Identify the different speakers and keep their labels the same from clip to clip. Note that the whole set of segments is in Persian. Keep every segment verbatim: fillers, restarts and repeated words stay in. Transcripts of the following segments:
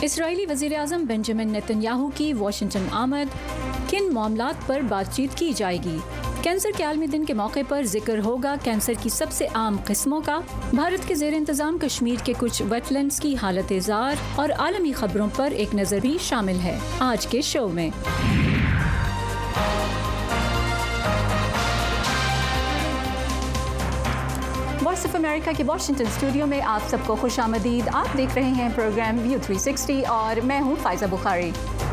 Speaker 1: اسرائیلی وزیر اعظم بنجامن نیتن کی واشنگٹن آمد، کن معاملات پر بات چیت کی جائے گی؟ کینسر کے عالمی دن کے موقع پر ذکر ہوگا کینسر کی سب سے عام قسموں کا۔ بھارت کے زیر انتظام کشمیر کے کچھ ویٹ لینڈز کی حالت زار اور عالمی خبروں پر ایک نظر بھی شامل ہے آج کے شو میں۔ وائس آف امریکہ کے واشنگٹن اسٹوڈیو میں آپ سب کو خوش آمدید۔ آپ دیکھ رہے ہیں پروگرام ویو تھری سکسٹی اور میں ہوں فائزہ بخاری۔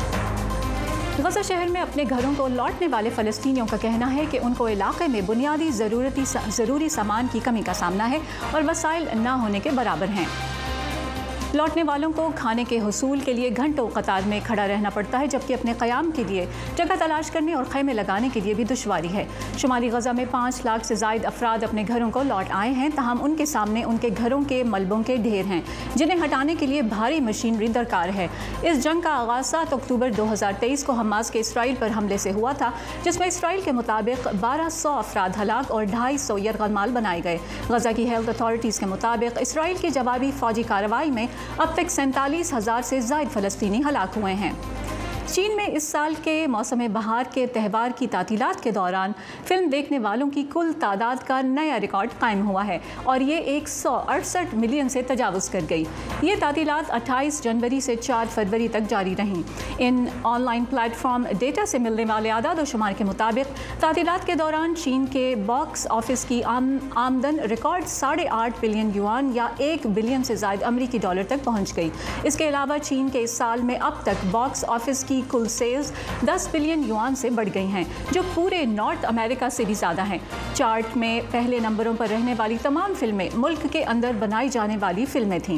Speaker 1: غزہ شہر میں اپنے گھروں کو لوٹنے والے فلسطینیوں کا کہنا ہے کہ ان کو علاقے میں بنیادی ضرورتی ضروری سامان کی کمی کا سامنا ہے اور وسائل نہ ہونے کے برابر ہیں۔ لوٹنے والوں کو کھانے کے حصول کے لیے گھنٹوں قطار میں کھڑا رہنا پڑتا ہے، جبکہ اپنے قیام کے لیے جگہ تلاش کرنے اور خیمے لگانے کے لیے بھی دشواری ہے۔ شمالی غزہ میں پانچ لاکھ سے زائد افراد اپنے گھروں کو لوٹ آئے ہیں، تاہم ان کے سامنے ان کے گھروں کے ملبوں کے ڈھیر ہیں جنہیں ہٹانے کے لیے بھاری مشینری درکار ہے۔ اس جنگ کا آغاز سات اکتوبر دو ہزار تیئیس کو حماس کے اسرائیل پر حملے سے ہوا تھا، جس میں اسرائیل کے مطابق بارہ سو افراد ہلاک اور ڈھائی سو یرغمال بنائے گئے۔ غزہ کی ہیلتھ اتھارٹیز کے مطابق اسرائیل کی جوابی فوجی کارروائی میں اب تک سینتالیس ہزار سے زائد فلسطینی ہلاک ہوئے ہیں۔ چین میں اس سال کے موسم بہار کے تہوار کی تعطیلات کے دوران فلم دیکھنے والوں کی کل تعداد کا نیا ریکارڈ قائم ہوا ہے اور یہ ایک سو اڑسٹھ ملین سے تجاوز کر گئی۔ یہ تعطیلات اٹھائیس جنوری سے چار فروری تک جاری رہیں۔ ان آن لائن پلیٹ فارم ڈیٹا سے ملنے والے اعداد و شمار کے مطابق تعطیلات کے دوران چین کے باکس آفس کی آمدن ریکارڈ ساڑھے آٹھ بلین یوان یا ایک بلین سے زائد امریکی ڈالر تک پہنچ گئی۔ اس کے علاوہ چین کے اس سال میں اب تک باکس آفس کی کل سیلز دس بلین یوان سے بڑھ گئی ہیں، جو پورے نارتھ امریکہ سے بھی زیادہ ہیں۔ چارٹ میں پہلے نمبروں پر رہنے والی تمام فلمیں ملک کے اندر بنائی جانے والی فلمیں تھیں۔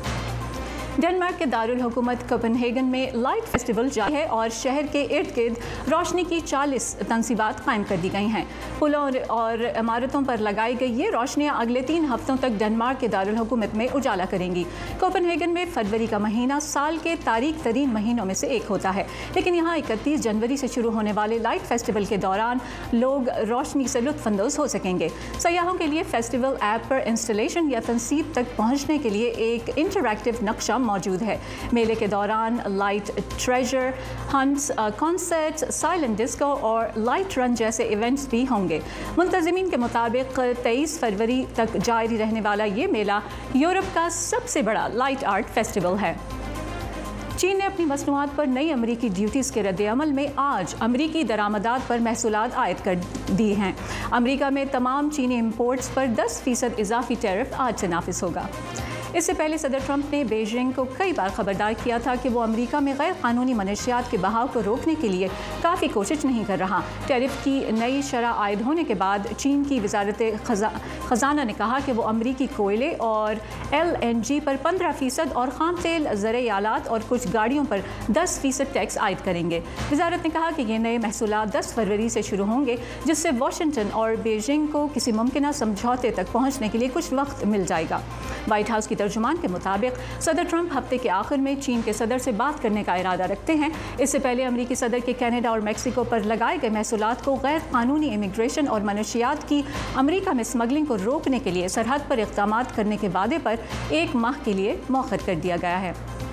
Speaker 1: ڈنمارک کے دارالحکومت کوپن ہیگن میں لائٹ فیسٹیول جاری ہے اور شہر کے ارد گرد روشنی کی چالیس تنصیبات قائم کر دی گئی ہیں۔ پلوں اور عمارتوں پر لگائی گئی یہ روشنیاں اگلے تین ہفتوں تک ڈنمارک کے دارالحکومت میں اجالا کریں گی۔ کوپن ہیگن میں فروری کا مہینہ سال کے تاریک ترین مہینوں میں سے ایک ہوتا ہے، لیکن یہاں اکتیس جنوری سے شروع ہونے والے لائٹ فیسٹیول کے دوران لوگ روشنی سے لطف اندوز ہو سکیں گے۔ سیاحوں کے لیے فیسٹیول ایپ پر انسٹالیشن یا تنصیب تک پہنچنے کے لیے ایک انٹریکٹیو نقشہ موجود ہے۔ میلے کے دوران لائٹ ٹریجر ہنٹس، کنسرٹس، سائلنٹ ڈسکو اور لائٹ رن جیسے ایونٹس بھی ہوں گے۔ منتظمین کے مطابق تیئیس فروری تک جاری رہنے والا یہ میلہ یورپ کا سب سے بڑا لائٹ آرٹ فیسٹیول ہے۔ چین نے اپنی مصنوعات پر نئی امریکی ڈیوٹیز کے رد عمل میں آج امریکی درآمدات پر محصولات عائد کر دی ہیں۔ امریکہ میں تمام چینی امپورٹس پر دس فیصد اضافی ٹیرف آج سے نافذ ہوگا۔ اس سے پہلے صدر ٹرمپ نے بیجنگ کو کئی بار خبردار کیا تھا کہ وہ امریکہ میں غیر قانونی منشیات کے بہاؤ کو روکنے کے لیے کافی کوشش نہیں کر رہا۔ ٹیرف کی نئی شرح عائد ہونے کے بعد چین کی وزارت خزانہ نے کہا کہ وہ امریکی کوئلے اور ایل این جی پر پندرہ فیصد اور خام تیل، زرعی آلات اور کچھ گاڑیوں پر دس فیصد ٹیکس عائد کریں گے۔ وزارت نے کہا کہ یہ نئے محصولات دس فروری سے شروع ہوں گے، جس سے واشنگٹن اور بیجنگ کو کسی ممکنہ سمجھوتے تک پہنچنے کے لیے کچھ وقت مل جائے گا۔ وائٹ ہاؤس کی ترجمان کے مطابق صدر ٹرمپ ہفتے کے آخر میں چین کے صدر سے بات کرنے کا ارادہ رکھتے ہیں۔ اس سے پہلے امریکی صدر کے کینیڈا اور میکسیکو پر لگائے گئے محصولات کو غیر قانونی امیگریشن اور منشیات کی امریکہ میں اسمگلنگ کو روکنے کے لیے سرحد پر اقدامات کرنے کے وعدے پر ایک ماہ کے لیے مؤخر کر دیا گیا ہے۔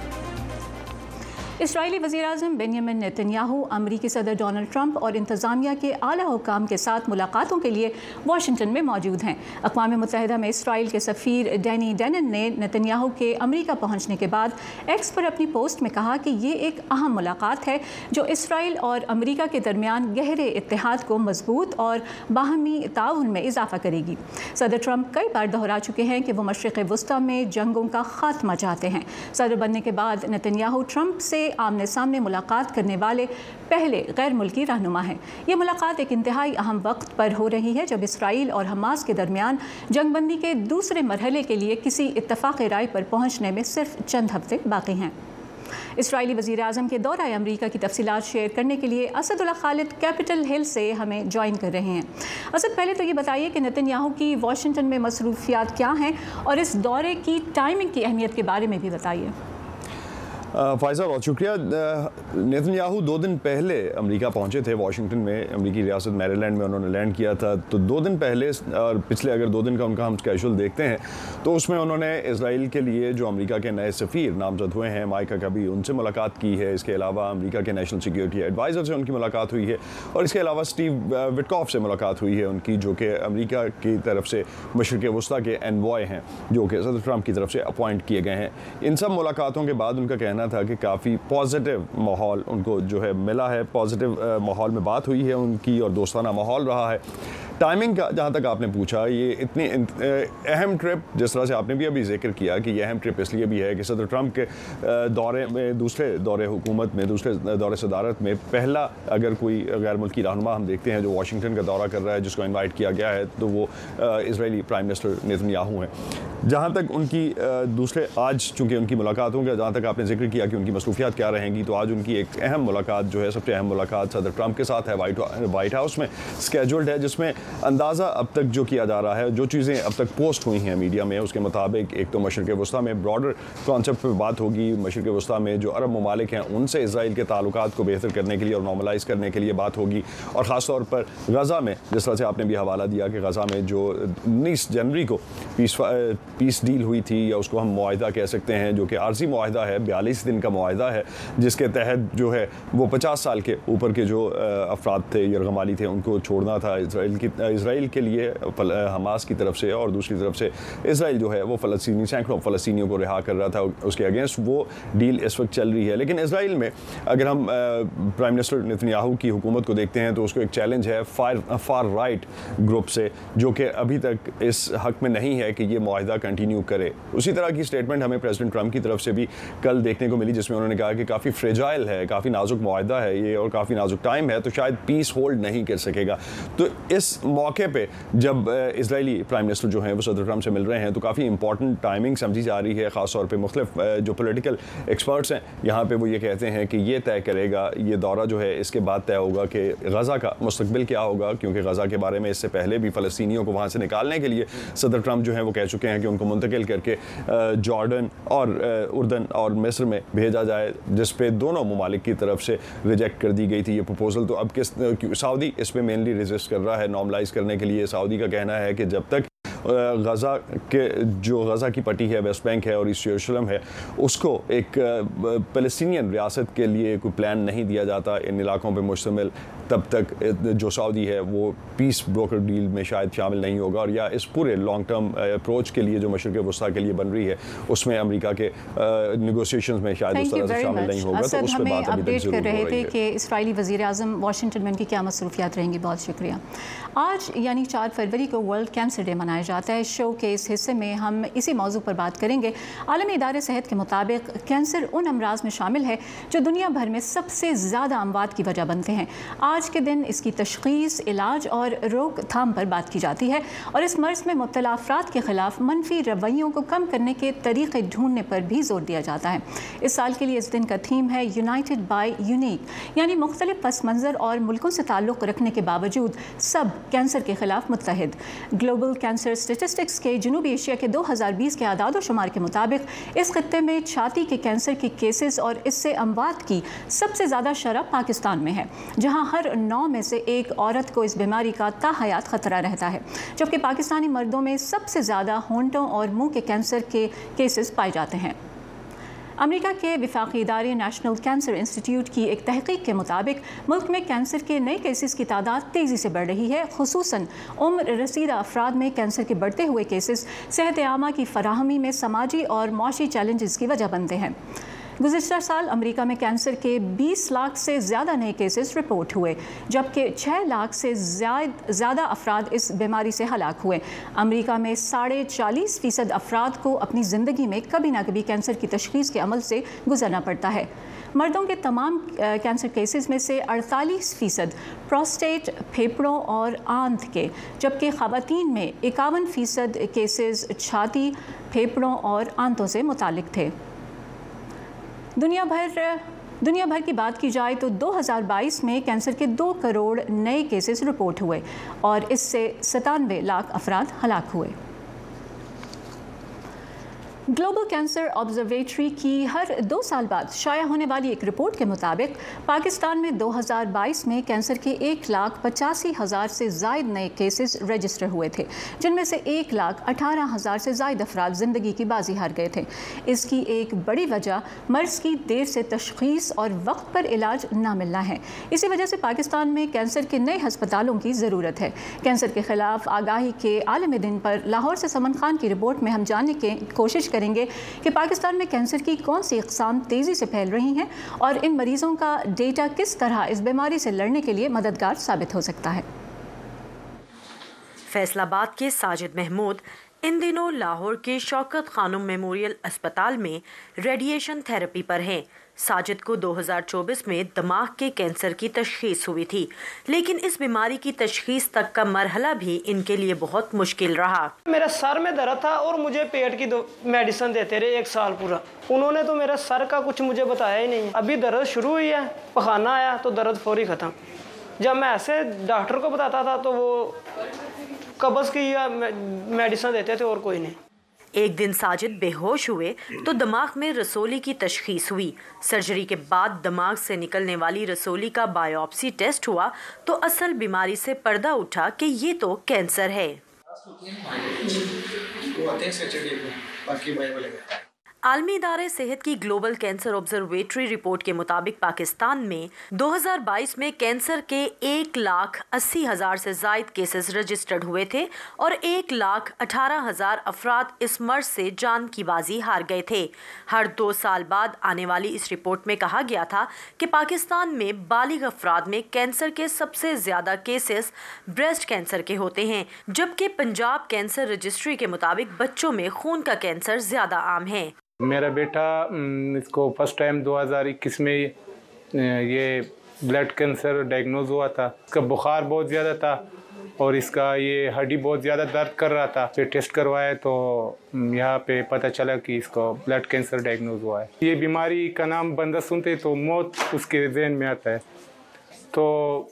Speaker 1: اسرائیلی وزیر اعظم بنیامن نیتن امریکی صدر ڈونلڈ ٹرمپ اور انتظامیہ کے اعلیٰ حکام کے ساتھ ملاقاتوں کے لیے واشنگٹن میں موجود ہیں۔ اقوام متحدہ میں اسرائیل کے سفیر ڈینی ڈینن نے نیتن کے امریکہ پہنچنے کے بعد ایکس پر اپنی پوسٹ میں کہا کہ یہ ایک اہم ملاقات ہے جو اسرائیل اور امریکہ کے درمیان گہرے اتحاد کو مضبوط اور باہمی تعاون میں اضافہ کرے گی۔ صدر ٹرمپ کئی بار دہرا چکے ہیں کہ وہ مشرق وسطی میں جنگوں کا خاتمہ چاہتے ہیں۔ صدر بننے کے بعد نیتن ٹرمپ سے آمنے سامنے ملاقات کرنے والے پہلے غیر ملکی رہنما ہیں۔ یہ ملاقات ایک انتہائی اہم وقت پر ہو رہی ہے جب اسرائیل اور حماس کے درمیان جنگ بندی کے دوسرے مرحلے کے لیے کسی اتفاق رائے پر پہنچنے میں صرف چند ہفتے باقی ہیں۔ اسرائیلی وزیر اعظم کے دورہ امریکہ کی تفصیلات شیئر کرنے کے لیے اسد اللہ خالد کیپٹل ہل سے ہمیں جوائن کر رہے ہیں۔ اسد، پہلے تو یہ بتائیے کہ نیتن یاہو کی واشنگٹن میں مصروفیات کیا ہیں اور اس دورے کی ٹائمنگ کی اہمیت کے بارے میں بھی بتائیے۔
Speaker 2: فائزہ بہت شکریہ. نیتن دو دن پہلے امریکہ پہنچے تھے, واشنگٹن میں, امریکی ریاست میری لینڈ میں انہوں نے لینڈ کیا تھا. تو دو دن پہلے, اور پچھلے اگر دو دن کا ان کا ہم اسکیجول دیکھتے ہیں تو اس میں انہوں نے اسرائیل کے لیے جو امریکہ کے نئے سفیر نامزد ہوئے ہیں مائک ہکبی, ان سے ملاقات کی ہے. اس کے علاوہ امریکہ کے نیشنل سیکیورٹی ایڈوائزر سے ان کی ملاقات ہوئی ہے, اور اس کے علاوہ اسٹیو وٹکاف سے ملاقات ہوئی ہے ان کی, جو کہ امریکہ کی طرف سے مشرق وسطیٰ کے انوائے ہیں, جو کہ صدر ٹرمپ کی طرف سے اپوائنٹ کیے گئے ہیں. ان سب ملاقاتوں کے بعد ان کا کہنا تھا کہ کافی پازیٹیو ماحول ان کو جو ہے ملا ہے, پازیٹیو ماحول میں بات ہوئی ہے ان کی, اور دوستانہ ماحول رہا ہے. ٹائمنگ کا جہاں تک آپ نے پوچھا, یہ اتنی اہم ٹرپ, جس طرح سے آپ نے بھی ابھی ذکر کیا کہ یہ اہم ٹرپ اس لیے بھی ہے کہ صدر ٹرمپ کے دورے میں, دوسرے دورے حکومت میں, دوسرے دورے صدارت میں پہلا اگر کوئی غیر ملکی رہنما ہم دیکھتے ہیں جو واشنگٹن کا دورہ کر رہا ہے, جس کو انوائٹ کیا گیا ہے, تو وہ اسرائیلی پرائم منسٹر نیتن یاہو ہیں. جہاں تک ان کی دوسرے آج چونکہ ان کی ملاقاتوں کا جہاں تک آپ نے ذکر کیا کہ ان کی مصروفیات کیا رہیں گی, تو آج ان کی ایک اہم ملاقات جو ہے, سب سے اہم ملاقات صدر ٹرمپ کے ساتھ ہے, وائٹ ہاؤس میں اسکیجولڈ ہے, جس میں اندازہ اب تک جو کیا جا رہا ہے, جو چیزیں اب تک پوسٹ ہوئی ہیں میڈیا میں, اس کے مطابق ایک تو مشرق وسطیٰ میں براڈر کانسیپٹ پہ بات ہوگی. مشرق وسطیٰ میں جو عرب ممالک ہیں ان سے اسرائیل کے تعلقات کو بہتر کرنے کے لیے اور نارملائز کرنے کے لیے بات ہوگی, اور خاص طور پر غزہ میں, جس طرح سے آپ نے بھی حوالہ دیا کہ غزہ میں جو انیس جنوری کو پیس پیس ڈیل ہوئی تھی, یا اس کو ہم معاہدہ کہہ سکتے ہیں, جو کہ عارضی معاہدہ ہے, بیالیس دن کا معاہدہ ہے, جس کے تحت جو ہے وہ پچاس سال کے اوپر کے جو افراد تھے, یرغمالی تھے, ان کو چھوڑنا تھا اسرائیل کی اسرائیل کے لیے حماس کی طرف سے, اور دوسری طرف سے اسرائیل جو ہے وہ فلسطینی سینکڑوں فلسطینیوں کو رہا کر رہا تھا, اس کے اگینسٹ وہ ڈیل اس وقت چل رہی ہے. لیکن اسرائیل میں اگر ہم پرائم منسٹر نیتن یاہو کی حکومت کو دیکھتے ہیں تو اس کو ایک چیلنج ہے فار فار رائٹ گروپ سے, جو کہ ابھی تک اس حق میں نہیں ہے کہ یہ معاہدہ کنٹینیو کرے. اسی طرح کی اسٹیٹمنٹ ہمیں پریزیڈنٹ ٹرمپ کی طرف سے بھی کل دیکھنے کو ملی, جس میں انہوں نے کہا کہ کافی فریجائل ہے, کافی نازک معاہدہ ہے یہ, اور کافی نازک ٹائم ہے, تو شاید پیس ہولڈ نہیں کر سکے گا. تو اس موقع پہ جب اسرائیلی پرائم منسٹر جو ہیں وہ صدر ٹرمپ سے مل رہے ہیں, تو کافی امپورٹنٹ ٹائمنگ سمجھی جا رہی ہے. خاص طور پہ مختلف جو پولیٹیکل ایکسپرٹس ہیں یہاں پہ وہ یہ کہتے ہیں کہ یہ طے کرے گا, یہ دورہ جو ہے اس کے بعد طے ہوگا کہ غزہ کا مستقبل کیا ہوگا, کیونکہ غزہ کے بارے میں اس سے پہلے بھی فلسطینیوں کو وہاں سے نکالنے کے لیے صدر ٹرمپ جو ہیں وہ کہہ چکے ہیں کہ ان کو منتقل کر کے جارڈن اور اردن اور مصر میں بھیجا جائے, جس پہ دونوں ممالک کی طرف سے ریجیکٹ کر دی گئی تھی یہ پروپوزل. تو اب کس سعودی اس پہ مینلی ریزسٹ کر رہا ہے نارملائز کرنے کے لیے. سعودی کا کہنا ہے کہ جب تک غزہ کے جو غزہ کی پٹی ہے, ویسٹ بینک ہے اور ایسٹ یروشلم ہے, اس کو ایک فلسطینین ریاست کے لیے کوئی پلان نہیں دیا جاتا ان علاقوں پہ مشتمل, تب تک جو سعودی ہے وہ پیس بروکر ڈیل میں شاید شامل نہیں ہوگا, اور یا اس پورے لانگ ٹرم اپروچ کے لیے جو مشرق وسطیٰ کے لیے بن رہی ہے اس میں امریکہ کے نیگوسیشنز میں شاید اس طرح سے شامل نہیں ہوگا. تو اس پہ بات ابھی تک ضرور ہو رہی ہے.
Speaker 1: کر رہے تھے کہ اسرائیلی وزیر اعظم واشنگٹن میں ان کی کیا مصروفیات رہیں گی. بہت شکریہ. آج یعنی چار فروری کو ورلڈ کینسر ڈے منایا جاتا ہے. شو کے اس حصے میں ہم اسی موضوع پر بات کریں گے. عالمی ادارے صحت کے مطابق کینسر ان امراض میں شامل ہے جو دنیا بھر میں سب سے زیادہ اموات کی وجہ بنتے ہیں. آج کے دن اس کی تشخیص, علاج اور روک تھام پر بات کی جاتی ہے, اور اس مرض میں مبتلا افراد کے خلاف منفی رویوں کو کم کرنے کے طریقے ڈھونڈنے پر بھی زور دیا جاتا ہے. اس سال کے لیے اس دن کا تھیم ہے یونائٹڈ بائی یونیک, یعنی مختلف پس منظر اور ملکوں سے تعلق رکھنے کے باوجود سب کینسر کے خلاف متحد. گلوبل کینسر اسٹیٹسٹکس کے جنوبی ایشیا کے دو ہزار بیس کے اعداد و شمار کے مطابق اس خطے میں چھاتی کے کینسر کے کیسز اور اس سے اموات کی سب سے زیادہ شرح پاکستان میں ہے, جہاں ہر نو میں سے ایک عورت کو اس بیماری کا تاحیات خطرہ رہتا ہے, جبکہ پاکستانی مردوں میں سب سے زیادہ ہونٹوں اور منہ کے کینسر کے کیسز پائے جاتے ہیں. امریکہ کے وفاقی ادارے نیشنل کینسر انسٹیٹیوٹ کی ایک تحقیق کے مطابق ملک میں کینسر کے نئے کیسز کی تعداد تیزی سے بڑھ رہی ہے. خصوصاً عمر رسیدہ افراد میں کینسر کے بڑھتے ہوئے کیسز صحت عامہ کی فراہمی میں سماجی اور معاشی چیلنجز کی وجہ بنتے ہیں. گزشتہ سال امریکہ میں کینسر کے بیس لاکھ سے زیادہ نئے کیسز رپورٹ ہوئے, جبکہ چھ لاکھ سے زیادہ افراد اس بیماری سے ہلاک ہوئے. امریکہ میں ساڑھے چالیس فیصد افراد کو اپنی زندگی میں کبھی نہ کبھی کینسر کی تشخیص کے عمل سے گزرنا پڑتا ہے. مردوں کے تمام کینسر کیسز میں سے اڑتالیس فیصد پروسٹیٹ, پھیپھڑوں اور آنت کے, جبکہ خواتین میں اکاون فیصد کیسز چھاتی, پھیپھڑوں اور آنتوں سے متعلق تھے. دنیا بھر دنیا بھر کی بات کی جائے تو دو ہزار بائیس میں کینسر کے دو کروڑ نئے کیسز رپورٹ ہوئے اور اس سے ستانوے لاکھ افراد ہلاک ہوئے. Global cancer observatory की हर दो साल बाद शाया होने वाली एक रिपोर्ट के मुताबिक पाकिस्तान में दो हज़ार बाईस में कैंसर के एक लाख पचासी हज़ार से ज़ायद नए केसेस रजिस्टर हुए थे, जिनमें से एक लाख अठारह हज़ार से ज़ायद अफराद ज़िंदगी की बाजी हार गए थे। इसकी एक बड़ी वजह मर्ज़ की देर से तशख़ीस और वक्त पर इलाज ना मिलना है। इसी वजह से पाकिस्तान में कैंसर के नए हस्पतालों की ज़रूरत है। कैंसर के ख़िलाफ़ आगाही के आलमी दिन पर लाहौर से समन खान की रिपोर्ट में हम जानने की कोशिश करेंगे कि पाकिस्तान में कैंसर की कौन सी इक़साम तेज़ी से फैल रही हैं और इन मरीज़ों का डेटा किस तरह इस बीमारी से लड़ने के लिए मददगार साबित हो सकता है।
Speaker 3: फैसलाबाद के साजिद महमूद इन दिनों लाहौर के शौकत खानम मेमोरियल अस्पताल में रेडिएशन थेरेपी पर हैं। साजिद को दो हज़ार चौबीस में दिमाग के कैंसर की तशख़ीस हुई थी, लेकिन इस बीमारी की तशख़ीस तक का मरहला भी इनके लिए बहुत मुश्किल रहा।
Speaker 4: मेरा सर में दर्द था और मुझे पेट की दो मेडिसिन देते रहे एक साल पूरा। उन्होंने तो मेरा सर का कुछ मुझे बताया ही नहीं। अभी दर्द शुरू हुई है, पखाना आया तो दर्द फौरी ख़त्म। जब मैं ऐसे डॉक्टर को बताता था तो वो कब्ज़ की मेडिसिन देते थे और कोई नहीं।
Speaker 3: एक दिन साजिद बेहोश हुए तो दिमाग में रसोली की तशख़ीस हुई। सर्जरी के बाद दिमाग से निकलने वाली रसोली का बायोप्सी टेस्ट हुआ तो असल बीमारी से पर्दा उठा कि ये तो कैंसर है। आलमी इदारे सेहत की ग्लोबल कैंसर ऑब्जर्वेटरी रिपोर्ट के मुताबिक पाकिस्तान में दो हज़ार बाईस में कैंसर के एक लाख अस्सी हज़ार से ज़ायद केसेस रजिस्टर्ड हुए थे और एक लाख अठारह हज़ार अफराद इस मर्ज से जान की बाजी हार गए थे। हर दो साल बाद आने वाली इस रिपोर्ट में कहा गया था कि पाकिस्तान में बालिग अफराद में कैंसर के सबसे ज़्यादा केसेस ब्रेस्ट कैंसर के होते हैं, जबकि पंजाब कैंसर रजिस्ट्री के मुताबिक बच्चों में खून का कैंसर ज़्यादा आम है।
Speaker 5: मेरा बेटा इसको फर्स्ट टाइम दो हज़ार इक्कीस में ये ब्लड कैंसर डायग्नोज हुआ था। इसका बुखार बहुत ज़्यादा था और इसका ये हड्डी बहुत ज़्यादा दर्द कर रहा था। फिर टेस्ट करवाया तो यहाँ पे पता चला कि इसको ब्लड कैंसर डायग्नोज हुआ है। ये बीमारी का नाम बंदा सुनते तो मौत उसके जहन में आता है। तो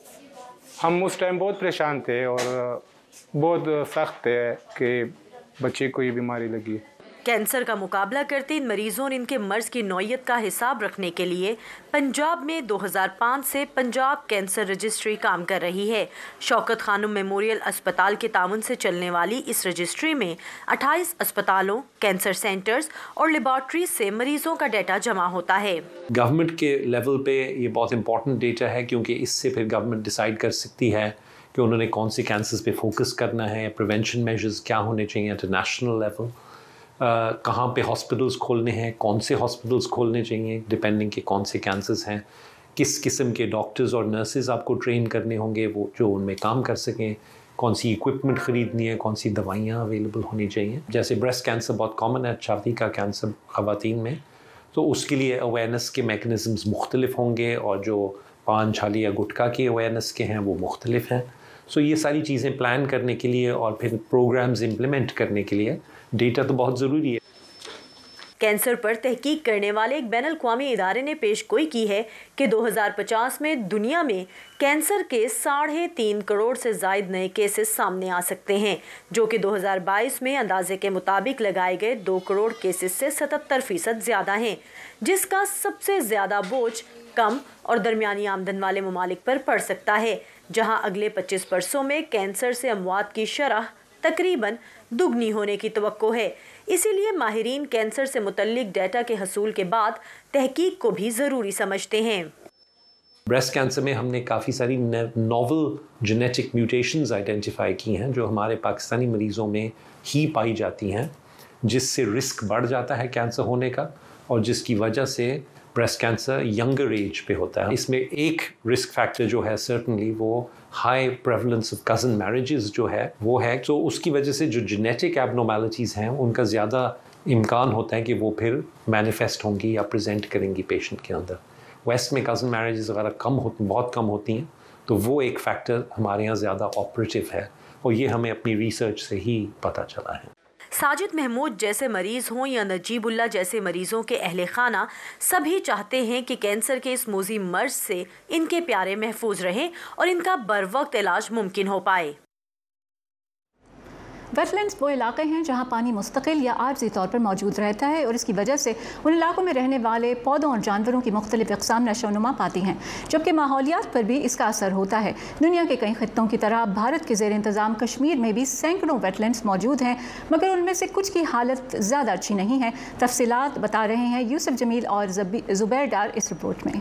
Speaker 5: हम उस टाइम बहुत परेशान थे और बहुत सख्त है कि बच्चे को ये बीमारी लगी है।
Speaker 3: कैंसर का मुकाबला करते इन मरीजों और इनके मर्ज की नौयत का हिसाब रखने के लिए पंजाब में दो हज़ार पाँच से पंजाब कैंसर रजिस्ट्री काम कर रही है। शौकत खानम मेमोरियल अस्पताल के ताउन से चलने वाली इस रजिस्ट्री में अट्ठाईस अस्पतालों, कैंसर सेंटर्स और लेबॉर्ट्रीज से मरीजों का डाटा जमा होता है।
Speaker 6: गवर्नमेंट के लेवल पे ये बहुत इंपॉर्टेंट डेटा है, क्योंकि इससे फिर गवर्नमेंट डिसाइड कर सकती है कि उन्होंने कौन से कैंसर्स पे फोकस करना है, प्रिवेंशन मेजर्स क्या होने चाहिए एट नेशनल लेवल, Uh, कहाँ पे हॉस्पिटल्स खोलने हैं, कौन से हॉस्पिटल्स खोलने चाहिए डिपेंडिंग के कौन से कैंसर्स हैं, किस किस्म के डॉक्टर्स और नर्सेज आपको ट्रेन करने होंगे वो जो उनमें काम कर सकें, कौन सी इक्विपमेंट ख़रीदनी है, कौन सी दवाइयाँ अवेलेबल होनी चाहिए। जैसे ब्रेस्ट कैंसर बहुत कॉमन है, छाती का कैंसर ख़वातीन में, तो उसके लिए अवेयरनेस के मैकेनिज़म्स मुख्तलिफ होंगे और जो पान छाली या गुटखा की अवेयरनेस के हैं वो मुख्तलिफ हैं। सो ये सारी चीज़ें प्लान करने के लिए और फिर प्रोग्राम्स इम्प्लीमेंट करने के लिए डेटा तो बहुत ज़रूरी है।
Speaker 3: कैंसर पर तहकीक करने वाले एक बैनुल अक़वामी इदारे ने पेशगोई की है कि दो हज़ार पचास में दुनिया में कैंसर के साढ़े तीन करोड़ से ज़ायद नए केसेस सामने आ सकते हैं, जो कि दो हज़ार बाईस में अंदाजे के मुताबिक लगाए गए दो करोड़ केसेस से सतहत्तर फीसद ज़्यादा हैं, जिसका सबसे ज़्यादा बोझ कम और दरमियानी आमदन वाले ममालिक पर पड़ सकता है, जहां अगले पच्चीस बरसों में कैंसर से अमवात की शरह तकरीबन दुगनी होने की तवक्को है। इसीलिए माहिरीन कैंसर से मुतल्लिक डेटा के हसूल के बाद तहकीक को भी ज़रूरी समझते हैं।
Speaker 6: ब्रेस्ट कैंसर में हमने काफ़ी सारी नोवल जेनेटिक म्यूटेशंस आइडेंटिफाई की हैं जो हमारे पाकिस्तानी मरीज़ों में ही पाई जाती हैं, जिससे रिस्क बढ़ जाता है कैंसर होने का और जिसकी वजह से ब्रेस्ट कैंसर यंगर एज पे होता है। इसमें एक रिस्क फैक्टर जो है सर्टनली वो high prevalence of cousin marriages जो है वो है। तो उसकी वजह से जो जेनेटिक एबनॉर्मैलिटीज़ हैं उनका ज़्यादा इम्कान होता है कि वो फिर मैनिफेस्ट होंगी या प्रेजेंट करेंगी पेशेंट के अंदर। वेस्ट में कज़न मैरिजेस वगैरह कम हो बहुत कम होती हैं, तो वो एक फैक्टर हमारे यहाँ ज़्यादा ऑपरेटिव है और ये हमें अपनी रिसर्च से ही पता चला है।
Speaker 3: साजिद महमूद जैसे मरीज़ हों या नजीबुल्ला जैसे मरीज़ों के अहले खाना, सभी चाहते हैं कि कैंसर के इस मोज़ी मर्ज से इनके प्यारे महफूज रहें और इनका बर वक्त इलाज मुमकिन हो पाए।
Speaker 1: ویٹ لینڈز وہ علاقے ہیں جہاں پانی مستقل یا عارضی طور پر موجود رہتا ہے اور اس کی وجہ سے ان علاقوں میں رہنے والے پودوں اور جانوروں کی مختلف اقسام نشو و نما پاتی ہیں، جبکہ ماحولیات پر بھی اس کا اثر ہوتا ہے۔ دنیا کے کئی خطوں کی طرح بھارت کے زیر انتظام کشمیر میں بھی سینکڑوں ویٹ لینڈز موجود ہیں، مگر ان میں سے کچھ کی حالت زیادہ اچھی نہیں ہے۔ تفصیلات بتا رہے ہیں یوسف جمیل اور زبیر ڈار اس رپورٹ میں۔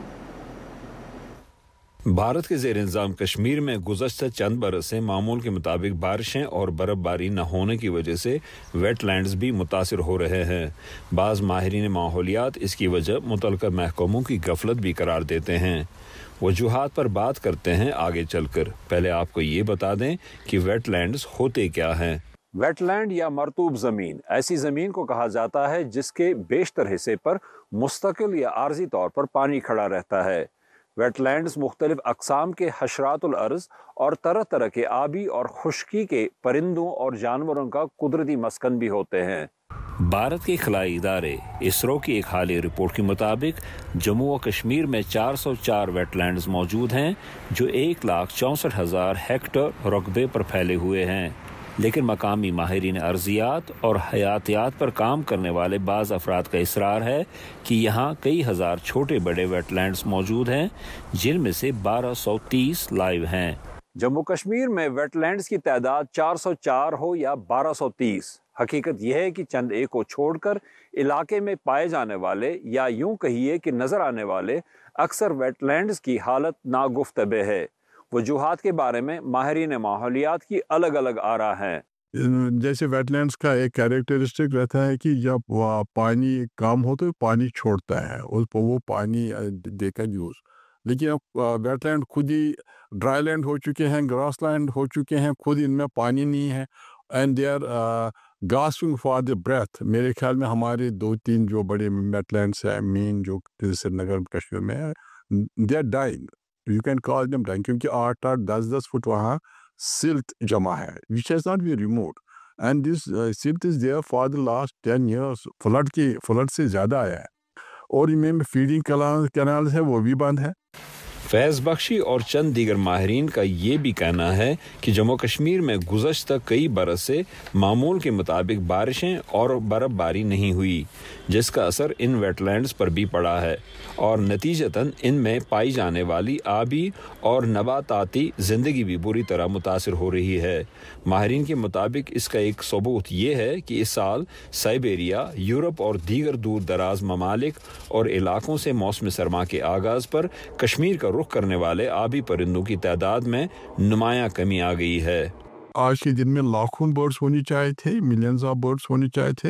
Speaker 7: بھارت کے زیر انتظام کشمیر میں گزشتہ چند برس سے معمول کے مطابق بارشیں اور برف باری نہ ہونے کی وجہ سے ویٹ لینڈز بھی متاثر ہو رہے ہیں۔ بعض ماہرین ماحولیات اس کی وجہ متعلقہ محکموں کی غفلت بھی قرار دیتے ہیں۔ وجوہات پر بات کرتے ہیں آگے چل کر۔ پہلے آپ کو یہ بتا دیں کہ ویٹ لینڈز ہوتے کیا ہیں۔ ویٹ لینڈ یا مرطوب زمین ایسی زمین کو کہا جاتا ہے جس کے بیشتر حصے پر مستقل یا عارضی طور پر پانی کھڑا رہتا ہے۔ ویٹ لینڈز مختلف اقسام کے حشرات الارض اور طرح طرح کے آبی اور خشکی کے پرندوں اور جانوروں کا قدرتی مسکن بھی ہوتے ہیں۔ بھارت کے خلائی ادارے اسرو کی ایک حالیہ رپورٹ کے مطابق جموں و کشمیر میں چار سو چار ویٹ لینڈز موجود ہیں جو ایک لاکھ چونسٹھ ہزار ہیکٹر رقبے پر پھیلے ہوئے ہیں، لیکن مقامی ماہرین ارضیات اور حیاتیات پر کام کرنے والے بعض افراد کا اصرار ہے کہ یہاں کئی ہزار چھوٹے بڑے ویٹ لینڈز موجود ہیں، جن میں سے بارہ سو تیس لائیو ہیں۔ جموں کشمیر میں ویٹ لینڈز کی تعداد چار سو چار ہو یا بارہ سو تیس، حقیقت یہ ہے کہ چند ایک کو چھوڑ کر علاقے میں پائے جانے والے یا یوں کہیے کہ نظر آنے والے اکثر ویٹ لینڈز کی حالت ناگفتبے ہے۔ وجوہات کے بارے میں ماہرین ماحولیات کی الگ الگ آراء ہیں۔
Speaker 8: جیسے ویٹ لینڈز کا ایک کیریکٹرسٹک رہتا ہے کہ جب وہ پانی کم ہو تو پانی چھوڑتا ہے، اس پر وہ پانی دے کر یوز، لیکن اب ویٹ لینڈ خود ہی ڈرائی لینڈ ہو چکے ہیں، گراس لینڈ ہو چکے ہیں، خود ان میں پانی نہیں ہے، اینڈ دے آر گاسپنگ فار دا بریتھ۔ میرے خیال میں ہمارے دو تین جو بڑے ویٹ لینڈس ہیں مین جو سری نگر کشمیر میں ہے، دے آر ڈائنگ، یو کین کال دیم ڈائنگ، کیونکہ آٹھ آٹھ دس دس فٹ وہاں سلٹ جمع ہے which has not been removed and this uh, silt is there for the last ten years۔ فلڈ کی فلڈ سے زیادہ آیا ہے اور ان میں فیڈنگ کینالز ہے وہ بھی بند ہے۔
Speaker 7: فیض بخشی اور چند دیگر ماہرین کا یہ بھی کہنا ہے کہ جموں کشمیر میں گزشتہ کئی برس سے معمول کے مطابق بارشیں اور برف باری نہیں ہوئی، جس کا اثر ان ویٹ لینڈز پر بھی پڑا ہے اور نتیجتاً ان میں پائی جانے والی آبی اور نباتاتی زندگی بھی بری طرح متاثر ہو رہی ہے۔ ماہرین کے مطابق اس کا ایک ثبوت یہ ہے کہ اس سال سائبیریا، یورپ اور دیگر دور دراز ممالک اور علاقوں سے موسم سرما کے آغاز پر کشمیر کا رخ کرنے والے آبی پرندوں کی تعداد میں نمایاں کمی آ گئی ہے۔
Speaker 8: آج کے دن میں لاکھوں برڈز ہونی چاہیے تھے، ملینز آف برڈز ہونے چاہیے تھے۔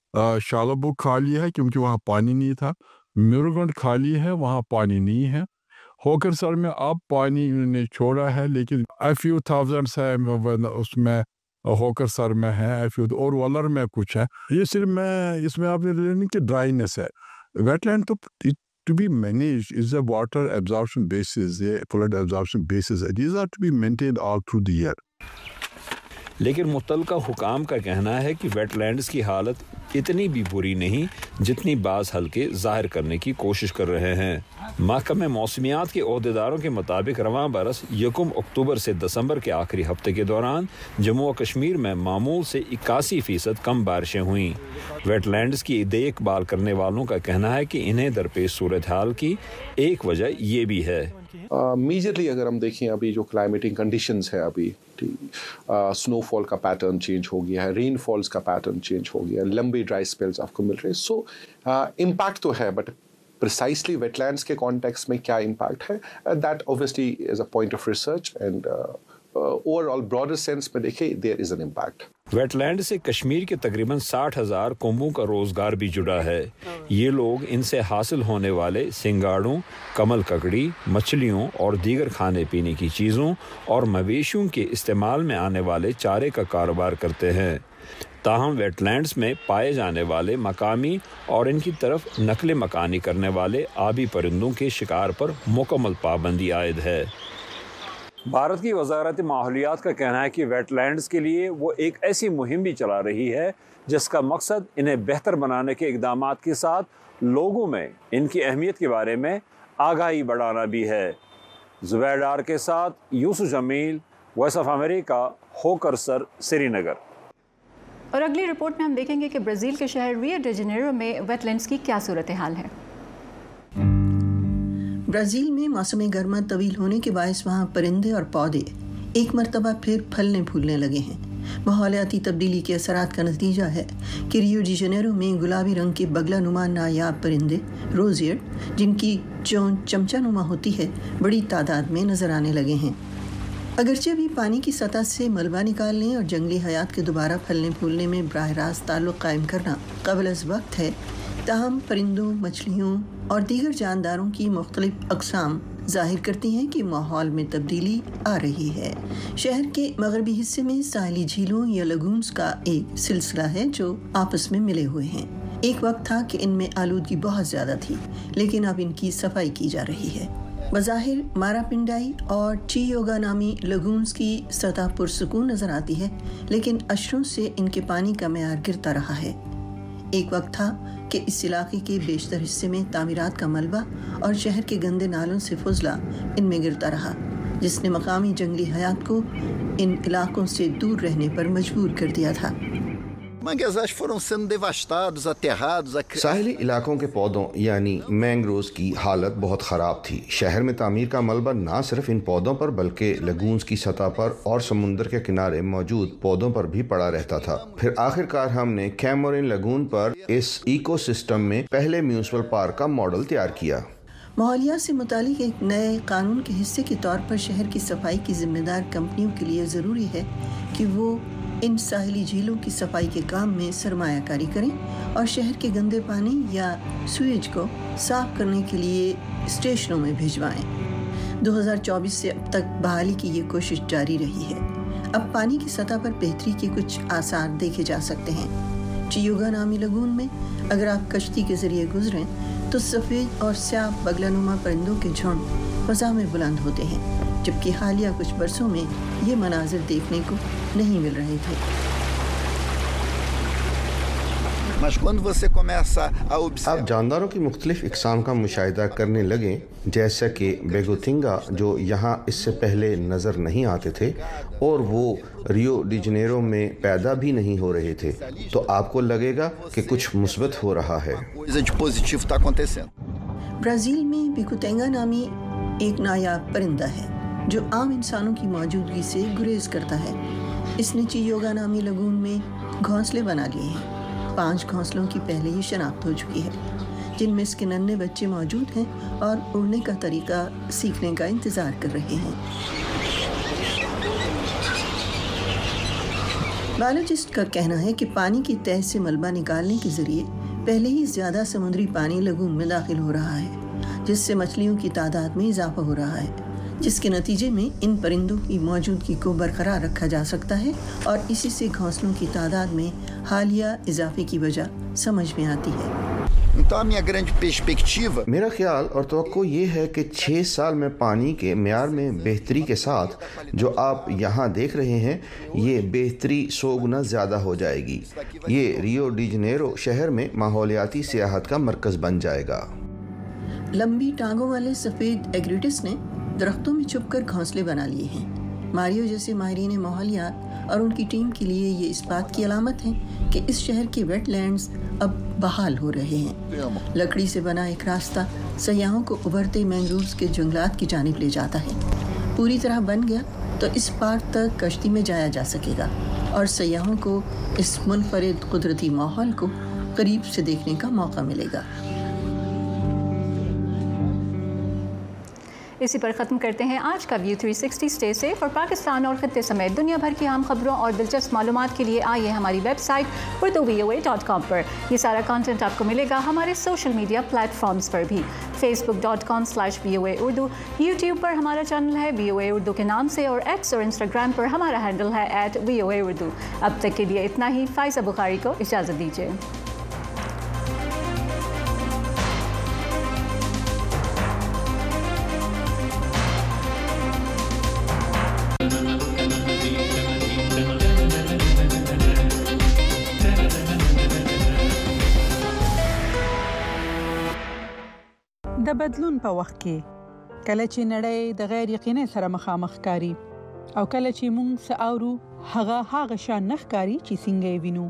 Speaker 8: شالو بک خالی ہے کیونکہ وہاں پانی نہیں تھا، میروگنڈ خالی ہے، وہاں پانی نہیں ہے۔ ہوکر سر میں اب پانی نے چھوڑا ہے لیکن فیو تھاؤزینڈس ہے اس میں، ہوکر سر میں ہے اور ولر میں کچھ ہے۔ یہ صرف میں اس میں آپ نے کہ ڈرائینس ہے۔ ویٹ لینڈ تو to be managed is a water absorption basis, a flood absorption basis. These are to be maintained all through the year.
Speaker 7: لیکن متعلقہ حکام کا کہنا ہے کہ ویٹ لینڈز کی حالت اتنی بھی بری نہیں جتنی بعض حلقے ظاہر کرنے کی کوشش کر رہے ہیں۔ محکمہ موسمیات کے عہدیداروں کے مطابق رواں برس یکم اکتوبر سے دسمبر کے آخری ہفتے کے دوران جموں و کشمیر میں معمول سے اکاسی فیصد کم بارشیں ہوئیں۔ ویٹ لینڈز کی دیکھ بھال کرنے والوں کا کہنا ہے کہ انہیں درپیش صورتحال کی ایک وجہ یہ بھی ہے۔
Speaker 9: میجرلی اگر ہم دیکھیں ابھی جو کلائمیٹنگ کنڈیشنز ہے، ابھی سنو فال کا پیٹرن چینج ہو گیا ہے، رین فالز کا پیٹرن چینج ہو گیا ہے، لمبی ڈرائی اسپیلز آپ کو مل رہے ہیں، سو امپیکٹ تو ہے، بٹ پرسائسلی ویٹ لینڈس کے کانٹیکس میں کیا امپیکٹ ہے، دیٹ اوبویسلی از اے پوائنٹ آف ریسرچ اینڈ اوور آل براڈر سینس میں دیکھیں دیر از این امپیکٹ۔
Speaker 7: ویٹ لینڈ سے کشمیر کے تقریباً ساٹھ ہزار کنبوں کا روزگار بھی جڑا ہے۔ یہ لوگ ان سے حاصل ہونے والے سنگاڑوں، کمل ککڑی، مچھلیوں اور دیگر کھانے پینے کی چیزوں اور مویشیوں کے استعمال میں آنے والے چارے کا کاروبار کرتے ہیں۔ تاہم ویٹ لینڈز میں پائے جانے والے مقامی اور ان کی طرف نقل مکانی کرنے والے آبی پرندوں کے شکار پر مکمل پابندی عائد ہے۔ بھارت کی وزارت ماحولیات کا کہنا ہے کہ ویٹ لینڈز کے لیے وہ ایک ایسی مہم بھی چلا رہی ہے جس کا مقصد انہیں بہتر بنانے کے اقدامات کے ساتھ لوگوں میں ان کی اہمیت کے بارے میں آگاہی بڑھانا بھی ہے۔ زبیر ڈار کے ساتھ یوسف جمیل، وائس آف امریکہ، ہوکر سر، سری نگر۔
Speaker 1: اور اگلی رپورٹ میں ہم دیکھیں گے کہ برازیل کے شہر ریو ڈی جنیرو میں ویٹ لینڈز کی کیا صورتحال ہے۔
Speaker 10: برازیل میں موسم گرما طویل ہونے کے باعث وہاں پرندے اور پودے ایک مرتبہ پھر پھلنے پھولنے لگے ہیں۔ ماحولیاتی تبدیلی کے اثرات کا نتیجہ ہے کہ ریو ڈی جنیرو میں گلابی رنگ کے بگلا نما نایاب پرندے روزیئر، جن کی چونچ چمچہ نما ہوتی ہے، بڑی تعداد میں نظر آنے لگے ہیں۔ اگرچہ بھی پانی کی سطح سے ملبہ نکالنے اور جنگلی حیات کے دوبارہ پھلنے پھولنے میں براہ راست تعلق قائم کرنا قبل از وقت ہے، تاہم پرندوں، مچھلیوں اور دیگر جانداروں کی مختلف اقسام ظاہر کرتی ہیں کہ ماحول میں تبدیلی آ رہی ہے۔ شہر کے مغربی حصے میں ساحلی جھیلوں یا لگونز کا ایک سلسلہ ہے جو آپس میں ملے ہوئے ہیں۔ ایک وقت تھا کہ ان میں آلودگی بہت زیادہ تھی، لیکن اب ان کی صفائی کی جا رہی ہے۔ بظاہر مارا پنڈائی اور چیوگا نامی لگونز کی سطح پرسکون نظر آتی ہے، لیکن اشروں سے ان کے پانی کا معیار گرتا رہا ہے۔ ایک وقت تھا کہ اس علاقے کے بیشتر حصے میں تعمیرات کا ملبہ اور شہر کے گندے نالوں سے فضلہ ان میں گرتا رہا، جس نے مقامی جنگلی حیات کو ان علاقوں سے دور رہنے پر مجبور کر دیا تھا۔
Speaker 11: ساحلی علاقوں کے پودوں یعنی مینگروز کی حالت بہت خراب تھی۔ شہر میں تعمیر کا ملبہ نہ صرف ان پودوں پر بلکہ لگونز کی سطح پر اور سمندر کے کنارے موجود پودوں پر بھی پڑا رہتا تھا۔ پھر آخر کار ہم نے کیمورین لگون پر اس ایکو سسٹم میں پہلے میونسپل پارک کا ماڈل تیار کیا۔
Speaker 10: ماحولیات سے متعلق ایک نئے قانون کے حصے کے طور پر شہر کی صفائی کی ذمہ دار کمپنیوں کے لیے ضروری ہے کہ وہ ان ساحلی جھیلوں کی صفائی کے کام میں سرمایہ کاری کریں اور شہر کے گندے پانی یا سویج کو صاف کرنے کے لیے اسٹیشنوں میں بھجوائیں۔ دو ہزار چوبیس سے اب تک بحالی کی یہ کوشش جاری رہی ہے۔ اب پانی کی سطح پر بہتری کے کچھ آثار دیکھے جا سکتے ہیں۔ چیوگا نامی لگون میں اگر آپ کشتی کے ذریعے گزریں تو سفید اور سیاہ بگلا نما پرندوں کے جھنڈ فضا میں بلند ہوتے ہیں، جبکہ حالیہ کچھ برسوں میں یہ مناظر دیکھنے کو نہیں مل رہے تھے۔
Speaker 11: آپ جانداروں کی مختلف اقسام کا مشاہدہ کرنے لگیں، جیسا کہ بیگوتنگا جو یہاں اس سے پہلے نظر نہیں آتے تھے اور وہ ریو ڈی جنیرو میں پیدا بھی نہیں ہو رہے تھے، تو آپ کو لگے گا کہ کچھ مثبت ہو رہا ہے۔
Speaker 10: برازیل میں بیگوتنگا نامی ایک نایاب پرندہ ہے جو عام انسانوں کی موجودگی سے گریز کرتا ہے۔ اس نے چیوگا نامی لگون میں گھونسلے بنا لیے ہیں۔ پانچ گھونسلوں کی پہلے ہی شناخت ہو چکی ہے، جن میں اس کے ننھے بچے موجود ہیں اور اڑنے کا طریقہ سیکھنے کا انتظار کر رہے ہیں۔ بایولوجسٹ کا کہنا ہے کہ پانی کی تہہ سے ملبہ نکالنے کے ذریعے پہلے ہی زیادہ سمندری پانی لگون میں داخل ہو رہا ہے، جس سے مچھلیوں کی تعداد میں اضافہ ہو رہا ہے، جس کے نتیجے میں ان پرندوں کی موجودگی کو برقرار رکھا جا سکتا ہے اور اسی سے گھونسلوں کی تعداد میں حالیہ اضافے کی وجہ سمجھ میں آتی ہے۔
Speaker 11: میرا خیال اور توقع یہ ہے کہ چھ سال میں پانی کے معیار میں بہتری کے ساتھ جو آپ یہاں دیکھ رہے ہیں، یہ بہتری سو گنا زیادہ ہو جائے گی۔ یہ ریو ڈی جنیرو شہر میں ماحولیاتی سیاحت کا مرکز بن جائے گا۔
Speaker 10: لمبی ٹانگوں والے سفید ایگریٹس نے درختوں میں چھپ کر گھونسلے بنا لیے ہیں۔ ماریو جیسے ماہرین ماحولیات اور ان کی ٹیم کے لیے یہ اس بات کی علامت ہے کہ اس شہر کے ویٹ لینڈز اب بحال ہو رہے ہیں۔ لکڑی سے بنا ایک راستہ سیاحوں کو ابھرتے مینگرووز کے جنگلات کی جانب لے جاتا ہے۔ پوری طرح بن گیا تو اس پار تک کشتی میں جایا جا سکے گا اور سیاحوں کو اس منفرد قدرتی ماحول کو قریب سے دیکھنے کا موقع ملے گا۔
Speaker 1: اسی پر ختم کرتے ہیں آج کا ویو تھری سکسٹی۔ اسٹے سیف اور پاکستان اور خطے سمیت دنیا بھر کی اہم خبروں اور دلچسپ معلومات کے لیے آئیے ہماری ویب سائٹ اردو وی او اے ڈاٹ کام پر۔ یہ سارا کانٹینٹ آپ کو ملے گا ہمارے سوشل میڈیا پلیٹ فارمز پر بھی، فیس بک ڈاٹ کام سلیش وی او اے اردو، یوٹیوب پر ہمارا چینل ہے وی او اے اردو کے نام سے، اور ایکس اور انسٹاگرام پر ہمارا ہینڈل ہے ایٹ وی او اے اردو۔ اب تک کے لیے اتنا ہی۔ فائزہ بخاری کو اجازت دیجیے۔
Speaker 12: د بدلون په وخت کې کله چې نړۍ د غیر یقیني سره مخامخ کاری او کله چې موږ ساورو هغه هغه شان نخکاری چې څنګه یې وینو.